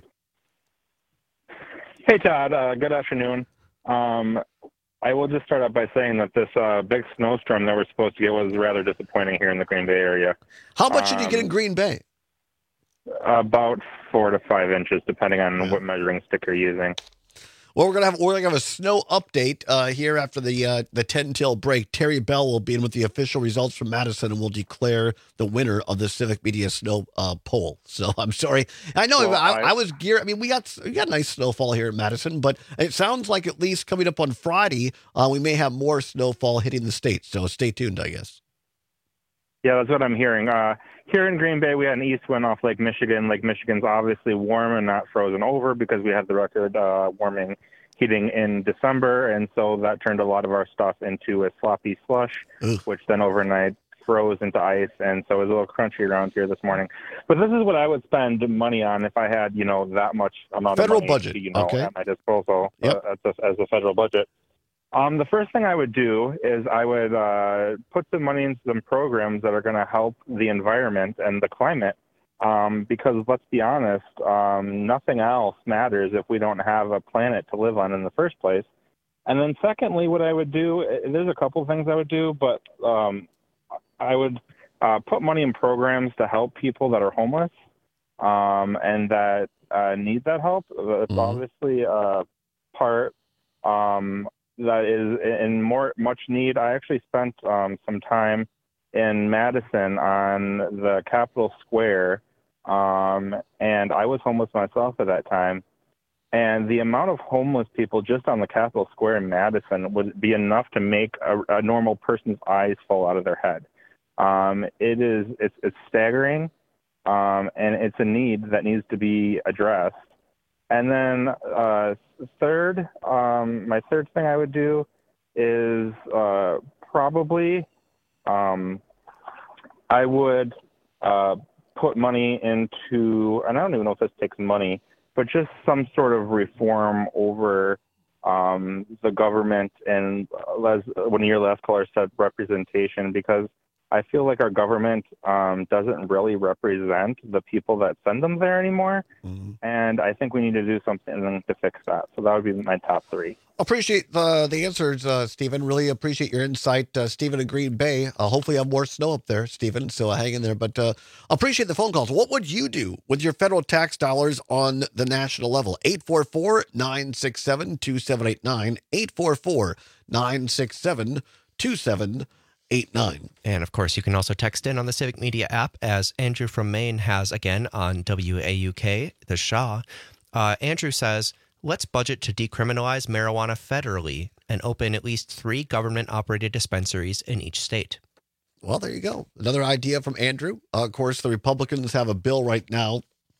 Hey, Todd. Uh, good afternoon. Um, I will just start out by saying that this uh, big snowstorm that we're supposed to get was rather disappointing here in the Green Bay area. How much um, did you get in Um, Green Bay? About four to five inches, depending on yeah. what measuring stick you're using. Well, we're gonna have we're gonna have a snow update uh, here after the uh, the ten till break. Terry Bell will be in with the official results from Madison, and will declare the winner of the Civic Media Snow uh, poll. So I'm sorry, I know well, I, I, I was geared. I mean, we got we got nice snowfall here in Madison, but it sounds like at least coming up on Friday, uh, we may have more snowfall hitting the state. So stay tuned, I guess. Yeah, that's what I'm hearing. Uh, here in Green Bay, we had an east wind off Lake Michigan. Lake Michigan's obviously warm and not frozen over because we had the record uh, warming heating in December, and so that turned a lot of our stuff into a sloppy slush, Ugh. which then overnight froze into ice, and so it was a little crunchy around here this morning. But this is what I would spend money on if I had, you know, that much amount Federal of money, budget, you know, okay. at my disposal Yep. uh, as, a, as a federal budget. Um, the first thing I would do is I would uh, put some money into some programs that are going to help the environment and the climate. Um, because let's be honest, um, nothing else matters if we don't have a planet to live on in the first place. And then secondly, what I would do, there's a couple of things I would do, but um, I would uh, put money in programs to help people that are homeless um, and that uh, need that help. It's Mm-hmm. obviously a part um, that is in more much need. I actually spent um, some time in Madison on the Capitol Square, um, and I was homeless myself at that time. And the amount of homeless people just on the Capitol Square in Madison would be enough to make a, a normal person's eyes fall out of their head. Um, it is it's, it's staggering, um, and it's a need that needs to be addressed. And then uh, third, um, my third thing I would do is uh, probably um, I would uh, put money into, and I don't even know if this takes money, but just some sort of reform over um, the government and, as one of your last callers said, representation, because I feel like our government um, doesn't really represent the people that send them there anymore. Mm-hmm. And I think we need to do something to fix that. So that would be my top three. Appreciate the the answers, uh, Stephen. Really appreciate your insight, uh, Stephen in Green Bay. Uh, hopefully, have more snow up there, Stephen. So uh, hang in there. But uh, appreciate the phone calls. What would you do with your federal tax dollars on the national level? eight four four, nine six seven, two seven eight nine. eight four four, nine six seven, two seven eight nine. And of course, you can also text in on the Civic Media app, as Andrew from Maine has again on W A U K, the Shaw. Uh, Andrew says, let's budget to decriminalize marijuana federally and open at least three government-operated dispensaries in each state. Well, there you go. Another idea from Andrew. Uh, of course, the Republicans have a bill right now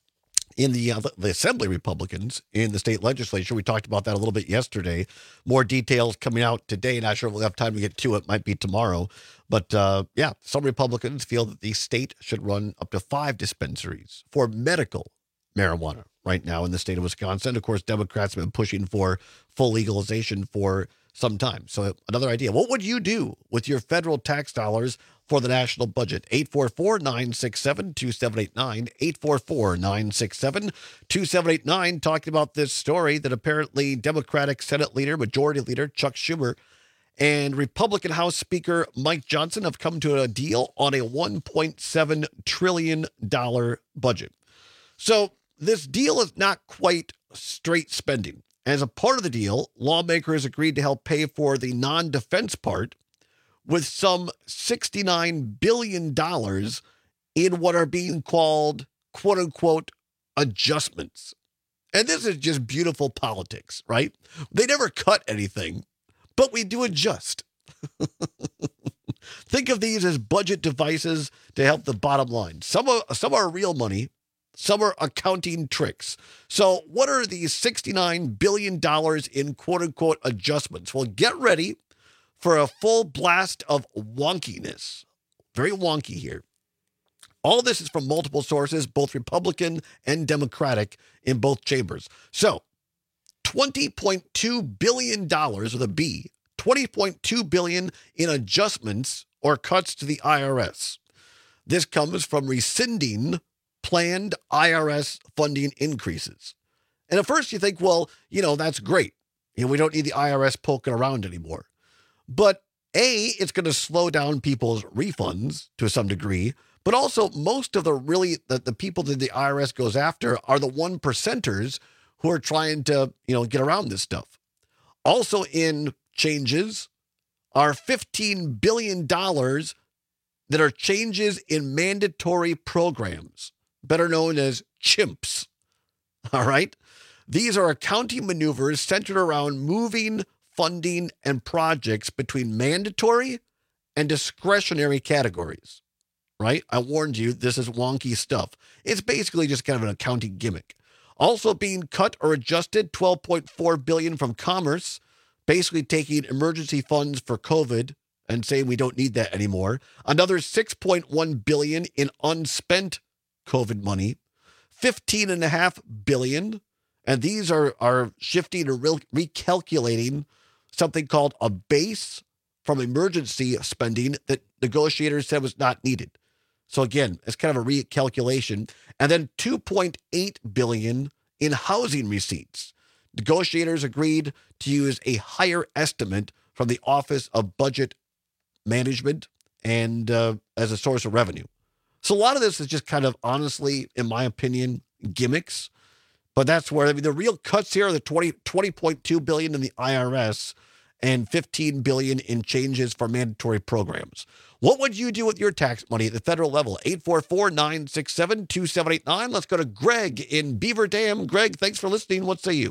in the uh, the Assembly Republicans in the state legislature. We talked about that a little bit yesterday. More details coming out today. Not sure if we'll have time to get to it. Might be tomorrow. But uh, yeah, some Republicans feel that the state should run up to five dispensaries for medical marijuana right now in the state of Wisconsin. Of course, Democrats have been pushing for full legalization for some time. So another idea. What would you do with your federal tax dollars for the national budget? eight four four, nine six seven, two seven eight nine. eight four four, nine six seven, two seven eight nine. Talking about this story that apparently Democratic Senate leader, Majority Leader Chuck Schumer and Republican House Speaker Mike Johnson have come to a deal on a one point seven trillion dollars budget. So this deal is not quite straight spending. As a part of the deal, lawmakers agreed to help pay for the non-defense part with some sixty-nine billion dollars in what are being called, quote unquote, adjustments. And this is just beautiful politics, right? They never cut anything, but we do adjust. Think of these as budget devices to help the bottom line. Some are, some are real money. Some are accounting tricks. So what are these sixty-nine billion dollars in quote-unquote adjustments? Well, get ready for a full blast of wonkiness. Very wonky here. All this is from multiple sources, both Republican and Democratic in both chambers. So twenty point two billion dollars with a B, twenty point two billion dollars in adjustments or cuts to the I R S. This comes from rescinding planned I R S funding increases. And at first you think, well, you know, that's great. You know, we don't need the I R S poking around anymore. But A, it's going to slow down people's refunds to some degree, but also most of the really, the, the people that the I R S goes after are the one percenters who are trying to, you know, get around this stuff. Also in changes are fifteen billion dollars that are changes in mandatory programs, better known as CHIMPs. All right. These are accounting maneuvers centered around moving funding and projects between mandatory and discretionary categories. Right? I warned you, this is wonky stuff. It's basically just kind of an accounting gimmick. Also being cut or adjusted, twelve point four billion dollars from Commerce, basically taking emergency funds for COVID and saying we don't need that anymore. Another six point one billion dollars in unspent COVID money, fifteen and a half billion dollars, and these are, are shifting or re- recalculating something called a base from emergency spending that negotiators said was not needed. So again, it's kind of a recalculation. And then two point eight billion dollars in housing receipts. Negotiators agreed to use a higher estimate from the Office of Budget Management and uh, as a source of revenue. So a lot of this is just kind of, honestly, in my opinion, gimmicks. But that's where, I mean, the real cuts here are the twenty point two billion dollars in the I R S and fifteen billion dollars in changes for mandatory programs. What would you do with your tax money at the federal level? eight four four, nine six seven, two seven eight nine. Let's go to Greg in Beaver Dam. Greg, thanks for listening. What say you?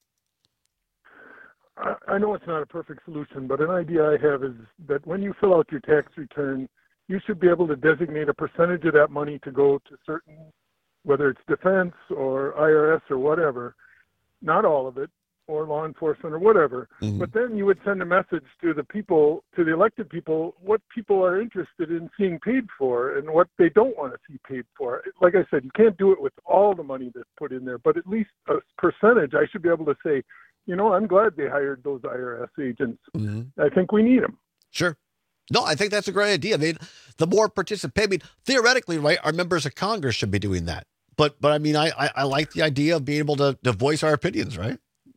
I know it's not a perfect solution, but an idea I have is that when you fill out your tax return, you should be able to designate a percentage of that money to go to certain, whether it's defense or I R S or whatever, not all of it, or law enforcement or whatever. Mm-hmm. But then you would send a message to the people, to the elected people, what people are interested in seeing paid for and what they don't want to see paid for. Like I said, you can't do it with all the money that's put in there, but at least a percentage, I should be able to say, you know, I'm glad they hired those I R S agents. Mm-hmm. I think we need them. Sure. No, I think that's a great idea. I mean, the more participate, I mean, theoretically, right, our members of Congress should be doing that. But, but I mean, I, I, I like the idea of being able to, to voice our opinions, right?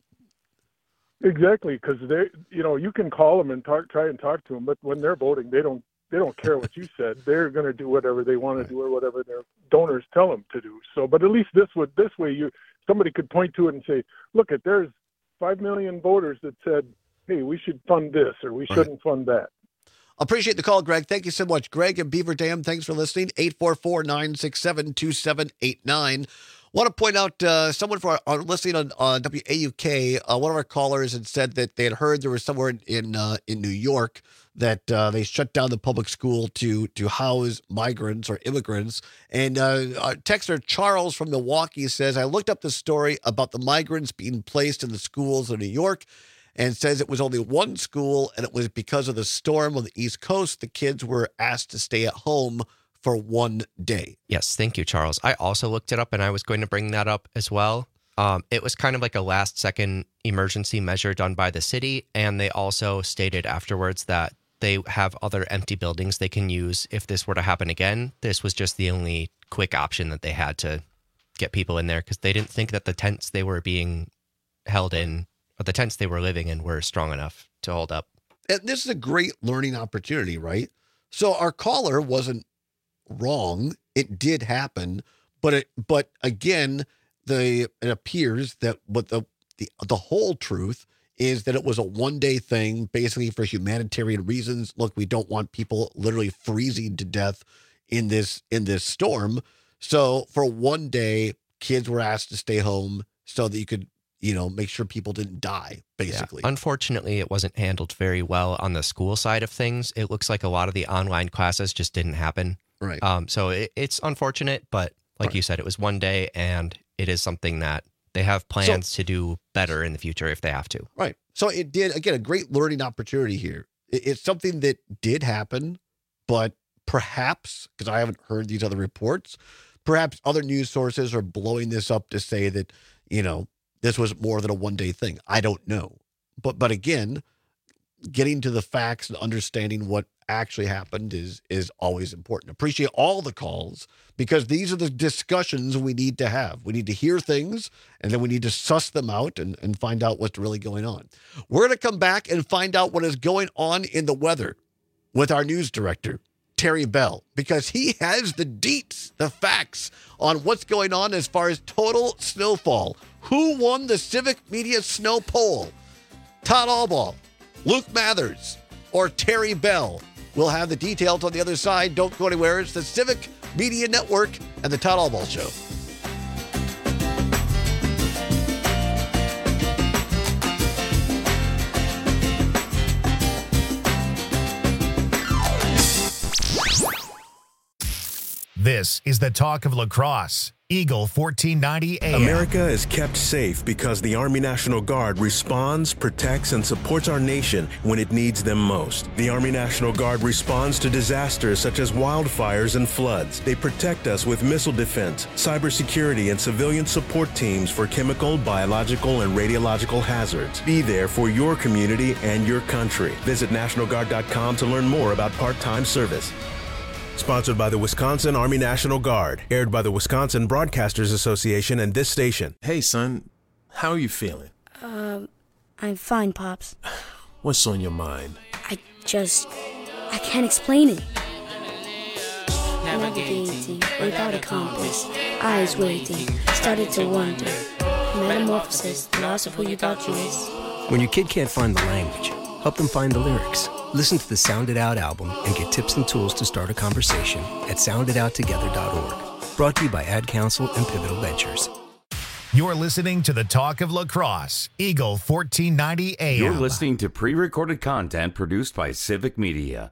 Exactly, because they, you know, you can call them and talk, try and talk to them, but when they're voting, they don't, they don't care what you said. They're going to do whatever they want to do or whatever their donors tell them to do. So, but at least this would, this way, you somebody could point to it and say, look, at there's five million voters that said, hey, we should fund this or we shouldn't right. fund that. Appreciate the call, Greg. Thank you so much. Greg in Beaver Dam, thanks for listening. eight four four, nine six seven, two seven eight nine. Want to point out uh, someone for our, listening on uh, W A U K, uh, one of our callers had said that they had heard there was somewhere in in, uh, in New York that uh, they shut down the public school to to house migrants or immigrants. And uh, our texter Charles from Milwaukee says, I looked up the story about the migrants being placed in the schools in New York and says it was only one school, and it was because of the storm on the East Coast. The kids were asked to stay at home for one day. Yes, thank you, Charles. I also looked it up, and I was going to bring that up as well. Um, it was kind of like a last-second emergency measure done by the city, and they also stated afterwards that they have other empty buildings they can use if this were to happen again. This was just the only quick option that they had to get people in there because they didn't think that the tents they were being held in, or the tents they were living in, were strong enough to hold up. And this is a great learning opportunity, right? So our caller wasn't wrong. It did happen, but it, but again, the it appears that what the the the whole truth is that it was a one day thing, basically for humanitarian reasons. Look, we don't want people literally freezing to death in this in this storm. So for one day, kids were asked to stay home so that you could, you know, make sure people didn't die, basically. Yeah. Unfortunately, it wasn't handled very well on the school side of things. It looks like a lot of the online classes just didn't happen. Right. Um, so it, it's unfortunate, but like right. you said, it was one day, and it is something that they have plans so, to do better in the future if they have to. Right. So it did, again, a great learning opportunity here. It, it's something that did happen, but perhaps, because I haven't heard these other reports, perhaps other news sources are blowing this up to say that, you know, this was more than a one-day thing. I don't know. But but again, getting to the facts and understanding what actually happened is is always important. Appreciate all the calls, because these are the discussions we need to have. We need to hear things, and then we need to suss them out and, and find out what's really going on. We're going to come back and find out what is going on in the weather with our news director, Terry Bell, because he has the deets, the facts on what's going on as far as total snowfall. Who won the Civic Media Snow Poll? Todd Albaugh, Luke Mathers, or Terry Bell? We'll have the details on the other side. Don't go anywhere. It's the Civic Media Network and the Todd Albaugh Show. This is the talk of La Crosse. Eagle fourteen ninety A M. America is kept safe because the Army National Guard responds, protects, and supports our nation when it needs them most. The Army National Guard responds to disasters such as wildfires and floods. They protect us with missile defense, cybersecurity, and civilian support teams for chemical, biological, and radiological hazards. Be there for your community and your country. Visit National Guard dot com to learn more about part-time service. Sponsored by the Wisconsin Army National Guard. Aired by the Wisconsin Broadcasters Association and this station. Hey, son. How are you feeling? Um, I'm fine, Pops. What's on your mind? I just... I can't explain it. Navigating without a compass. Eyes waiting. Started to wonder. Metamorphosis. The loss of who you thought you was. When your kid can't find the language, help them find the lyrics. Listen to the Sound It Out album and get tips and tools to start a conversation at sound it out together dot org. Brought to you by Ad Council and Pivotal Ventures. You're listening to the talk of La Crosse. Eagle fourteen ninety A M. You're listening to pre-recorded content produced by Civic Media.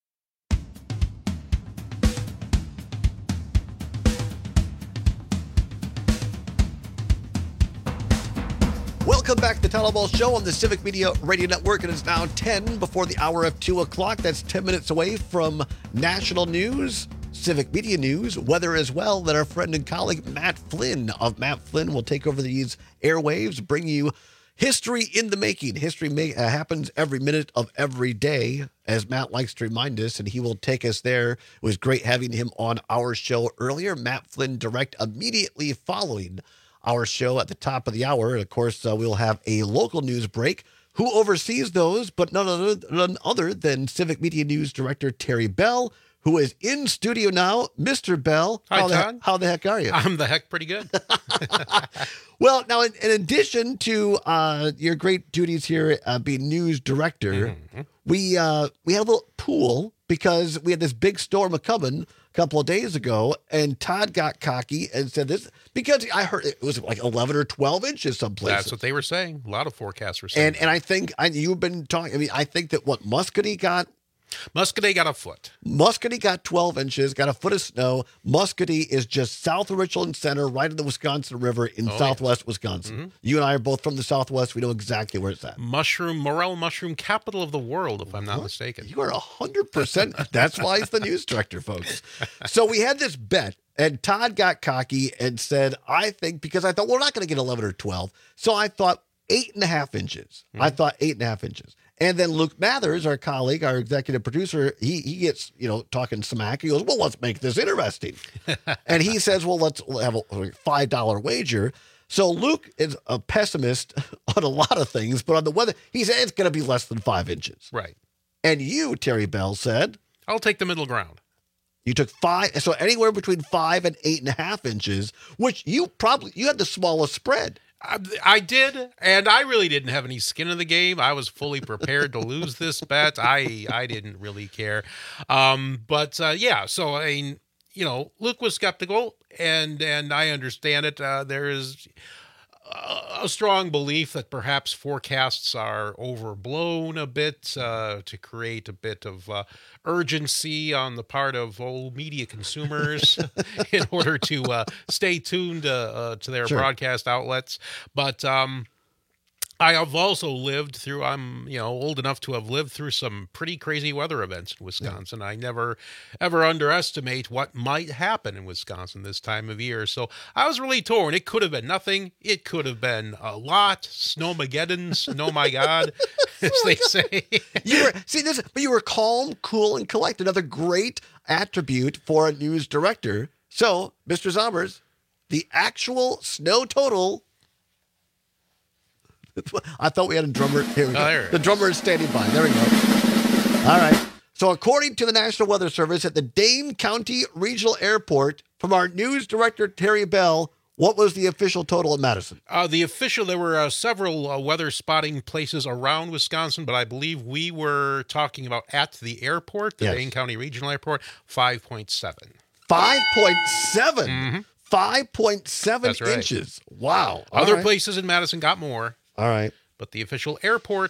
Welcome back to the Tyler Ball Show on the Civic Media Radio Network. It is now ten before the hour of two o'clock. That's ten minutes away from national news, Civic Media news, weather as well, that our friend and colleague Matt Flynn of Matt Flynn will take over these airwaves, bring you history in the making. History may, uh, happens every minute of every day, as Matt likes to remind us, and he will take us there. It was great having him on our show earlier. Matt Flynn direct immediately following our show at the top of the hour. And of course, uh, we'll have a local news break. Who oversees those but none other, none other than Civic Media News Director Terry Bell, who is in studio now. Mister Bell, Hi, how, the, Todd. how the heck are you? I'm the heck pretty good. Well, now, in, in addition to uh, your great duties here uh, being news director, Mm-hmm. we uh, we had a little pool because we had this big storm coming a couple of days ago, and Todd got cocky and said this because I heard it was like eleven or twelve inches someplace. That's what they were saying. A lot of forecasts were saying. And and I think I, you've been talking. I mean, I think that what Muscatine got. Muscatine got a foot. Muscatine got twelve inches, got a foot of snow. Muscatine is just south of Richland Center, right in the Wisconsin River in Oh, southwest yes. Wisconsin. Mhm. You and I are both from the southwest. We know exactly where it's at. Mushroom, morel mushroom capital of the world, if I'm not mistaken. You are one hundred percent. That's why he's the news director, folks. So we had this bet, and Todd got cocky and said, I think, because I thought, well, we're not going to get eleven or twelve. So I thought eight and a half inches. I thought eight and a half inches. And then Luke Mathers, our colleague, our executive producer, he he gets, you know, talking smack. He goes, well, let's make this interesting. And he says, well, let's have a five dollar wager. So Luke is a pessimist on a lot of things, but on the weather, he said it's going to be less than five inches. Right. And you, Terry Bell, said? I'll take the middle ground. You took five, so anywhere between five and eight and a half inches, which you probably, you had the smallest spread. I, I did, and I really didn't have any skin in the game. I was fully prepared to lose this bet. I I didn't really care. Um, but, uh, yeah, so, I mean, you know, Luke was skeptical, and, and I understand it. Uh, there is a strong belief that perhaps forecasts are overblown a bit uh, to create a bit of uh, urgency on the part of old media consumers in order to uh, stay tuned uh, uh, to their Sure. broadcast outlets. But um, I have also lived through, I'm, you know, old enough to have lived through some pretty crazy weather events in Wisconsin. Yeah. I never, ever underestimate what might happen in Wisconsin this time of year. So I was really torn. It could have been nothing. It could have been a lot. Snowmageddon, snow my God, as they say. You were, see this, but you were calm, cool, and collected. Another great attribute for a news director. So, Mister Zombers, the actual snow total. I thought we had a drummer. Here we go. Oh, there it the is. drummer is standing by. There we go. All right. So according to the National Weather Service at the Dane County Regional Airport, from our news director, Terry Bell, what was the official total in Madison? Uh, the official, there were uh, several uh, weather spotting places around Wisconsin, but I believe we were talking about at the airport, the Yes. Dane County Regional Airport, five point seven. five point seven. five point seven That's right. inches. Wow. All Other right. places in Madison got more. All right. But the official airport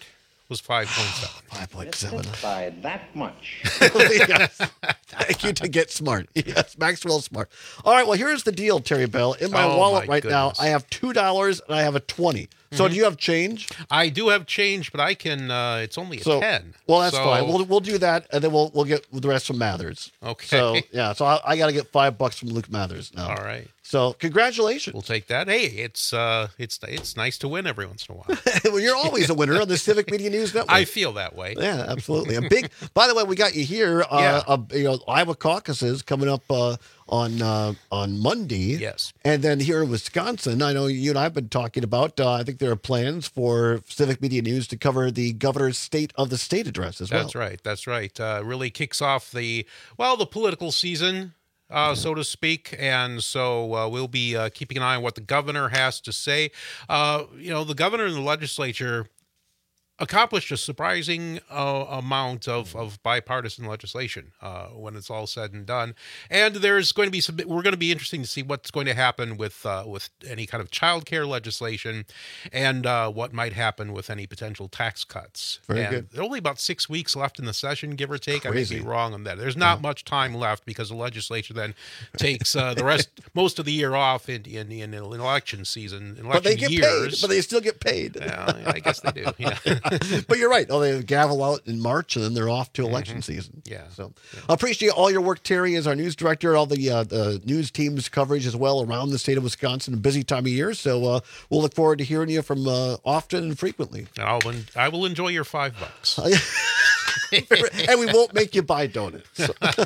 was five point seven. five point seven. By that much. Yes. Thank you to Get Smart. Yes, Maxwell Smart. All right, well, here's the deal, Terry Bell. In my Oh, wallet my right goodness. now, I have two dollars and I have a twenty. So Mhm. do you have change? I do have change, but I can. Uh, it's only a So, ten. well, that's So- fine. We'll we'll do that, and then we'll we'll get the rest from Mathers. Okay. So yeah, so I, I got to get five bucks from Luke Mathers now. All right. So congratulations. We'll take that. Hey, it's uh, it's it's nice to win every once in a while. Well, you're always a winner on the Civic Media News Network. I feel that way. Yeah, absolutely. A big. By the way, we got you here. Uh, Yeah. uh, you know, Iowa caucuses coming up uh, on uh, on Monday. Yes. And then here in Wisconsin, I know you and I've been talking about. Uh, I think there are plans for Civic Media News to cover the governor's State of the State address as well. That's right. That's right. Uh, really kicks off the well, the political season, uh, so to speak. And so uh, we'll be uh, keeping an eye on what the governor has to say. Uh, you know, the governor and the legislature accomplished a surprising uh, amount of, of bipartisan legislation uh, when it's all said and done. And there's going to be some, we're going to be interesting to see what's going to happen with uh, with any kind of child care legislation and uh, what might happen with any potential tax cuts. Very and good. There are only about six weeks left in the session, give or take. Crazy. I may be wrong on that. There's not much time left because the legislature then takes uh, the rest, most of the year off in, in, in election season, election But they get years. paid. But they still get paid. Yeah, I guess they do. Yeah. But you're right. Oh, they gavel out in March and then they're off to election season. Yeah. So I appreciate all your work, Terry, as our news director, all the uh, the news team's coverage as well around the state of Wisconsin. A busy time of year. So uh, we'll look forward to hearing you from uh, often and frequently. And I'll en- I will enjoy your five bucks. And we won't make you buy donuts.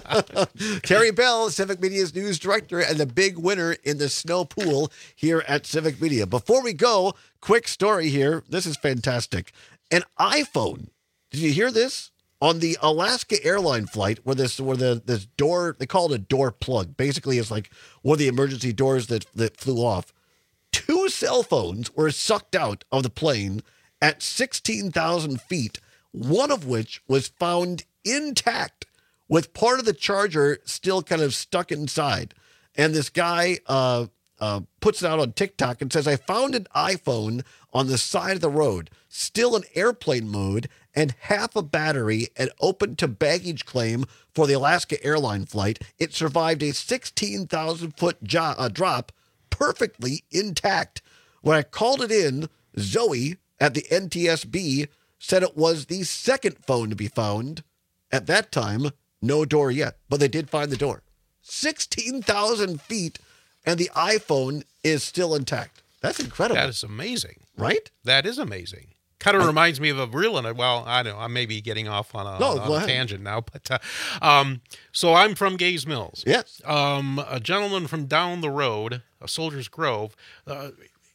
Terry Bell, Civic Media's news director and the big winner in the snow pool here at Civic Media. Before we go, quick story here. This is fantastic. An iPhone. Did you hear this? On the Alaska airline flight where this where the this door, they call it a door plug. Basically, it's like one of the emergency doors that, that flew off. Two cell phones were sucked out of the plane at sixteen thousand feet, one of which was found intact with part of the charger still kind of stuck inside. And this guy uh, uh, puts it out on TikTok and says, I found an iPhone on the side of the road, still in airplane mode and half a battery and open to baggage claim for the Alaska airline flight. It survived a sixteen thousand foot jo- uh, drop perfectly intact. When I called it in, Zoe at the N T S B said it was the second phone to be found. At that time, no door yet, but they did find the door. sixteen thousand feet, and the iPhone is still intact. That's incredible. That is amazing. Right? That is amazing. Kind of reminds me of a real one. Well, I don't know. I may be getting off on a, No, on go a ahead. tangent now, but uh, um, so I'm from Gays Mills. Yes. Um, a gentleman from down the road, a Soldier's Grove. Uh,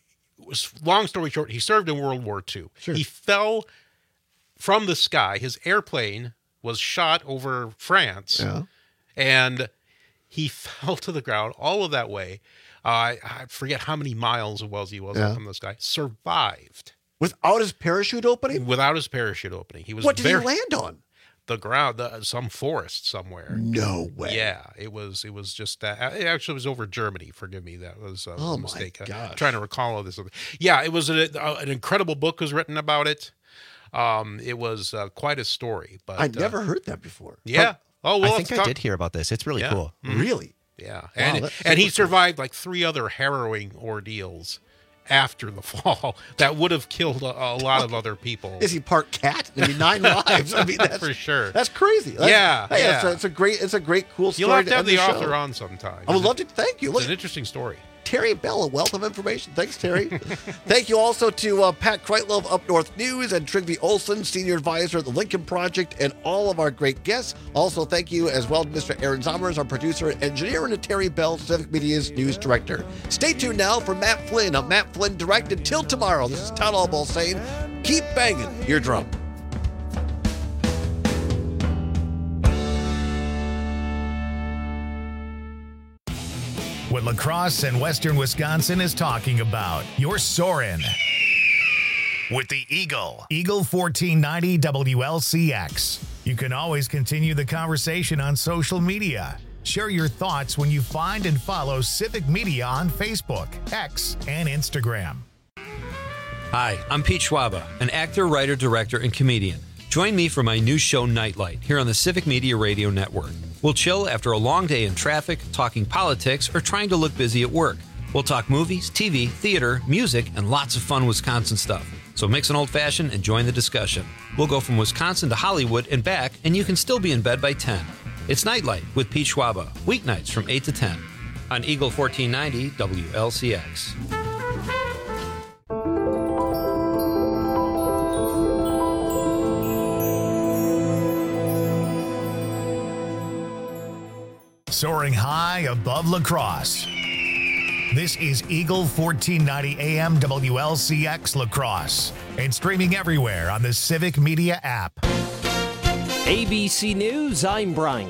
was long story short, he served in World War Two. Sure. He fell from the sky. His airplane was shot over France, Yeah. and he fell to the ground all of that way. Uh, I, I forget how many miles it was he was Yeah. up from the sky. Survived Without his parachute opening? without his parachute opening. He was What did very, he land on? the ground, the, some forest somewhere. No way. Yeah, it was. It was just. Uh, it actually was over Germany. Forgive me, that was uh, Oh, a my mistake. Uh, gosh. trying to recall all this. Yeah, it was a, a, an incredible book was written about it. Um, it was uh, quite a story. But I never uh, heard that before. Yeah. Oh, well, I think I did hear about this. It's really Yeah. cool. Mhm. Really? Yeah, Wow, and that's and he super cool. survived like three other harrowing ordeals after the fall that would have killed a, a lot of other people. Is he part cat? I mean, nine lives. I mean, that's For sure. That's crazy. That's, Yeah, hey, yeah. It's, a, it's a great. It's a great, cool story. You'll have to have end the show. author on sometime. I would love to. Thank you. It's Look, an interesting story. Terry Bell, a wealth of information. Thanks, Terry. Thank you also to uh, Pat Kreitlow of Up North News and Trygve Olson, Senior Advisor at the Lincoln Project, and all of our great guests. Also, thank you as well to Mister Aaron Zommers, our producer and engineer, and to Terry Bell, Civic Media's News Director. Stay tuned now for Matt Flynn of Matt Flynn Direct. Until tomorrow, this is Todd Allball saying, keep banging your drum. What La Crosse and Western Wisconsin is talking about. You're soaring with the Eagle. Eagle fourteen ninety W L C X. You can always continue the conversation on social media. Share your thoughts when you find and follow Civic Media on Facebook, X, and Instagram. Hi, I'm Pete Schwaba, an actor, writer, director, and comedian. Join me for my new show, Nightlight, here on the Civic Media Radio Network. We'll chill after a long day in traffic, talking politics, or trying to look busy at work. We'll talk movies, T V, theater, music, and lots of fun Wisconsin stuff. So mix an old-fashioned and join the discussion. We'll go from Wisconsin to Hollywood and back, and you can still be in bed by ten. It's Nightlight with Pete Schwaba, weeknights from eight to ten on Eagle fourteen ninety W L C X. Soaring high above La Crosse. This is Eagle fourteen ninety A M W L C X La Crosse and streaming everywhere on the Civic Media app. A B C News, I'm Brian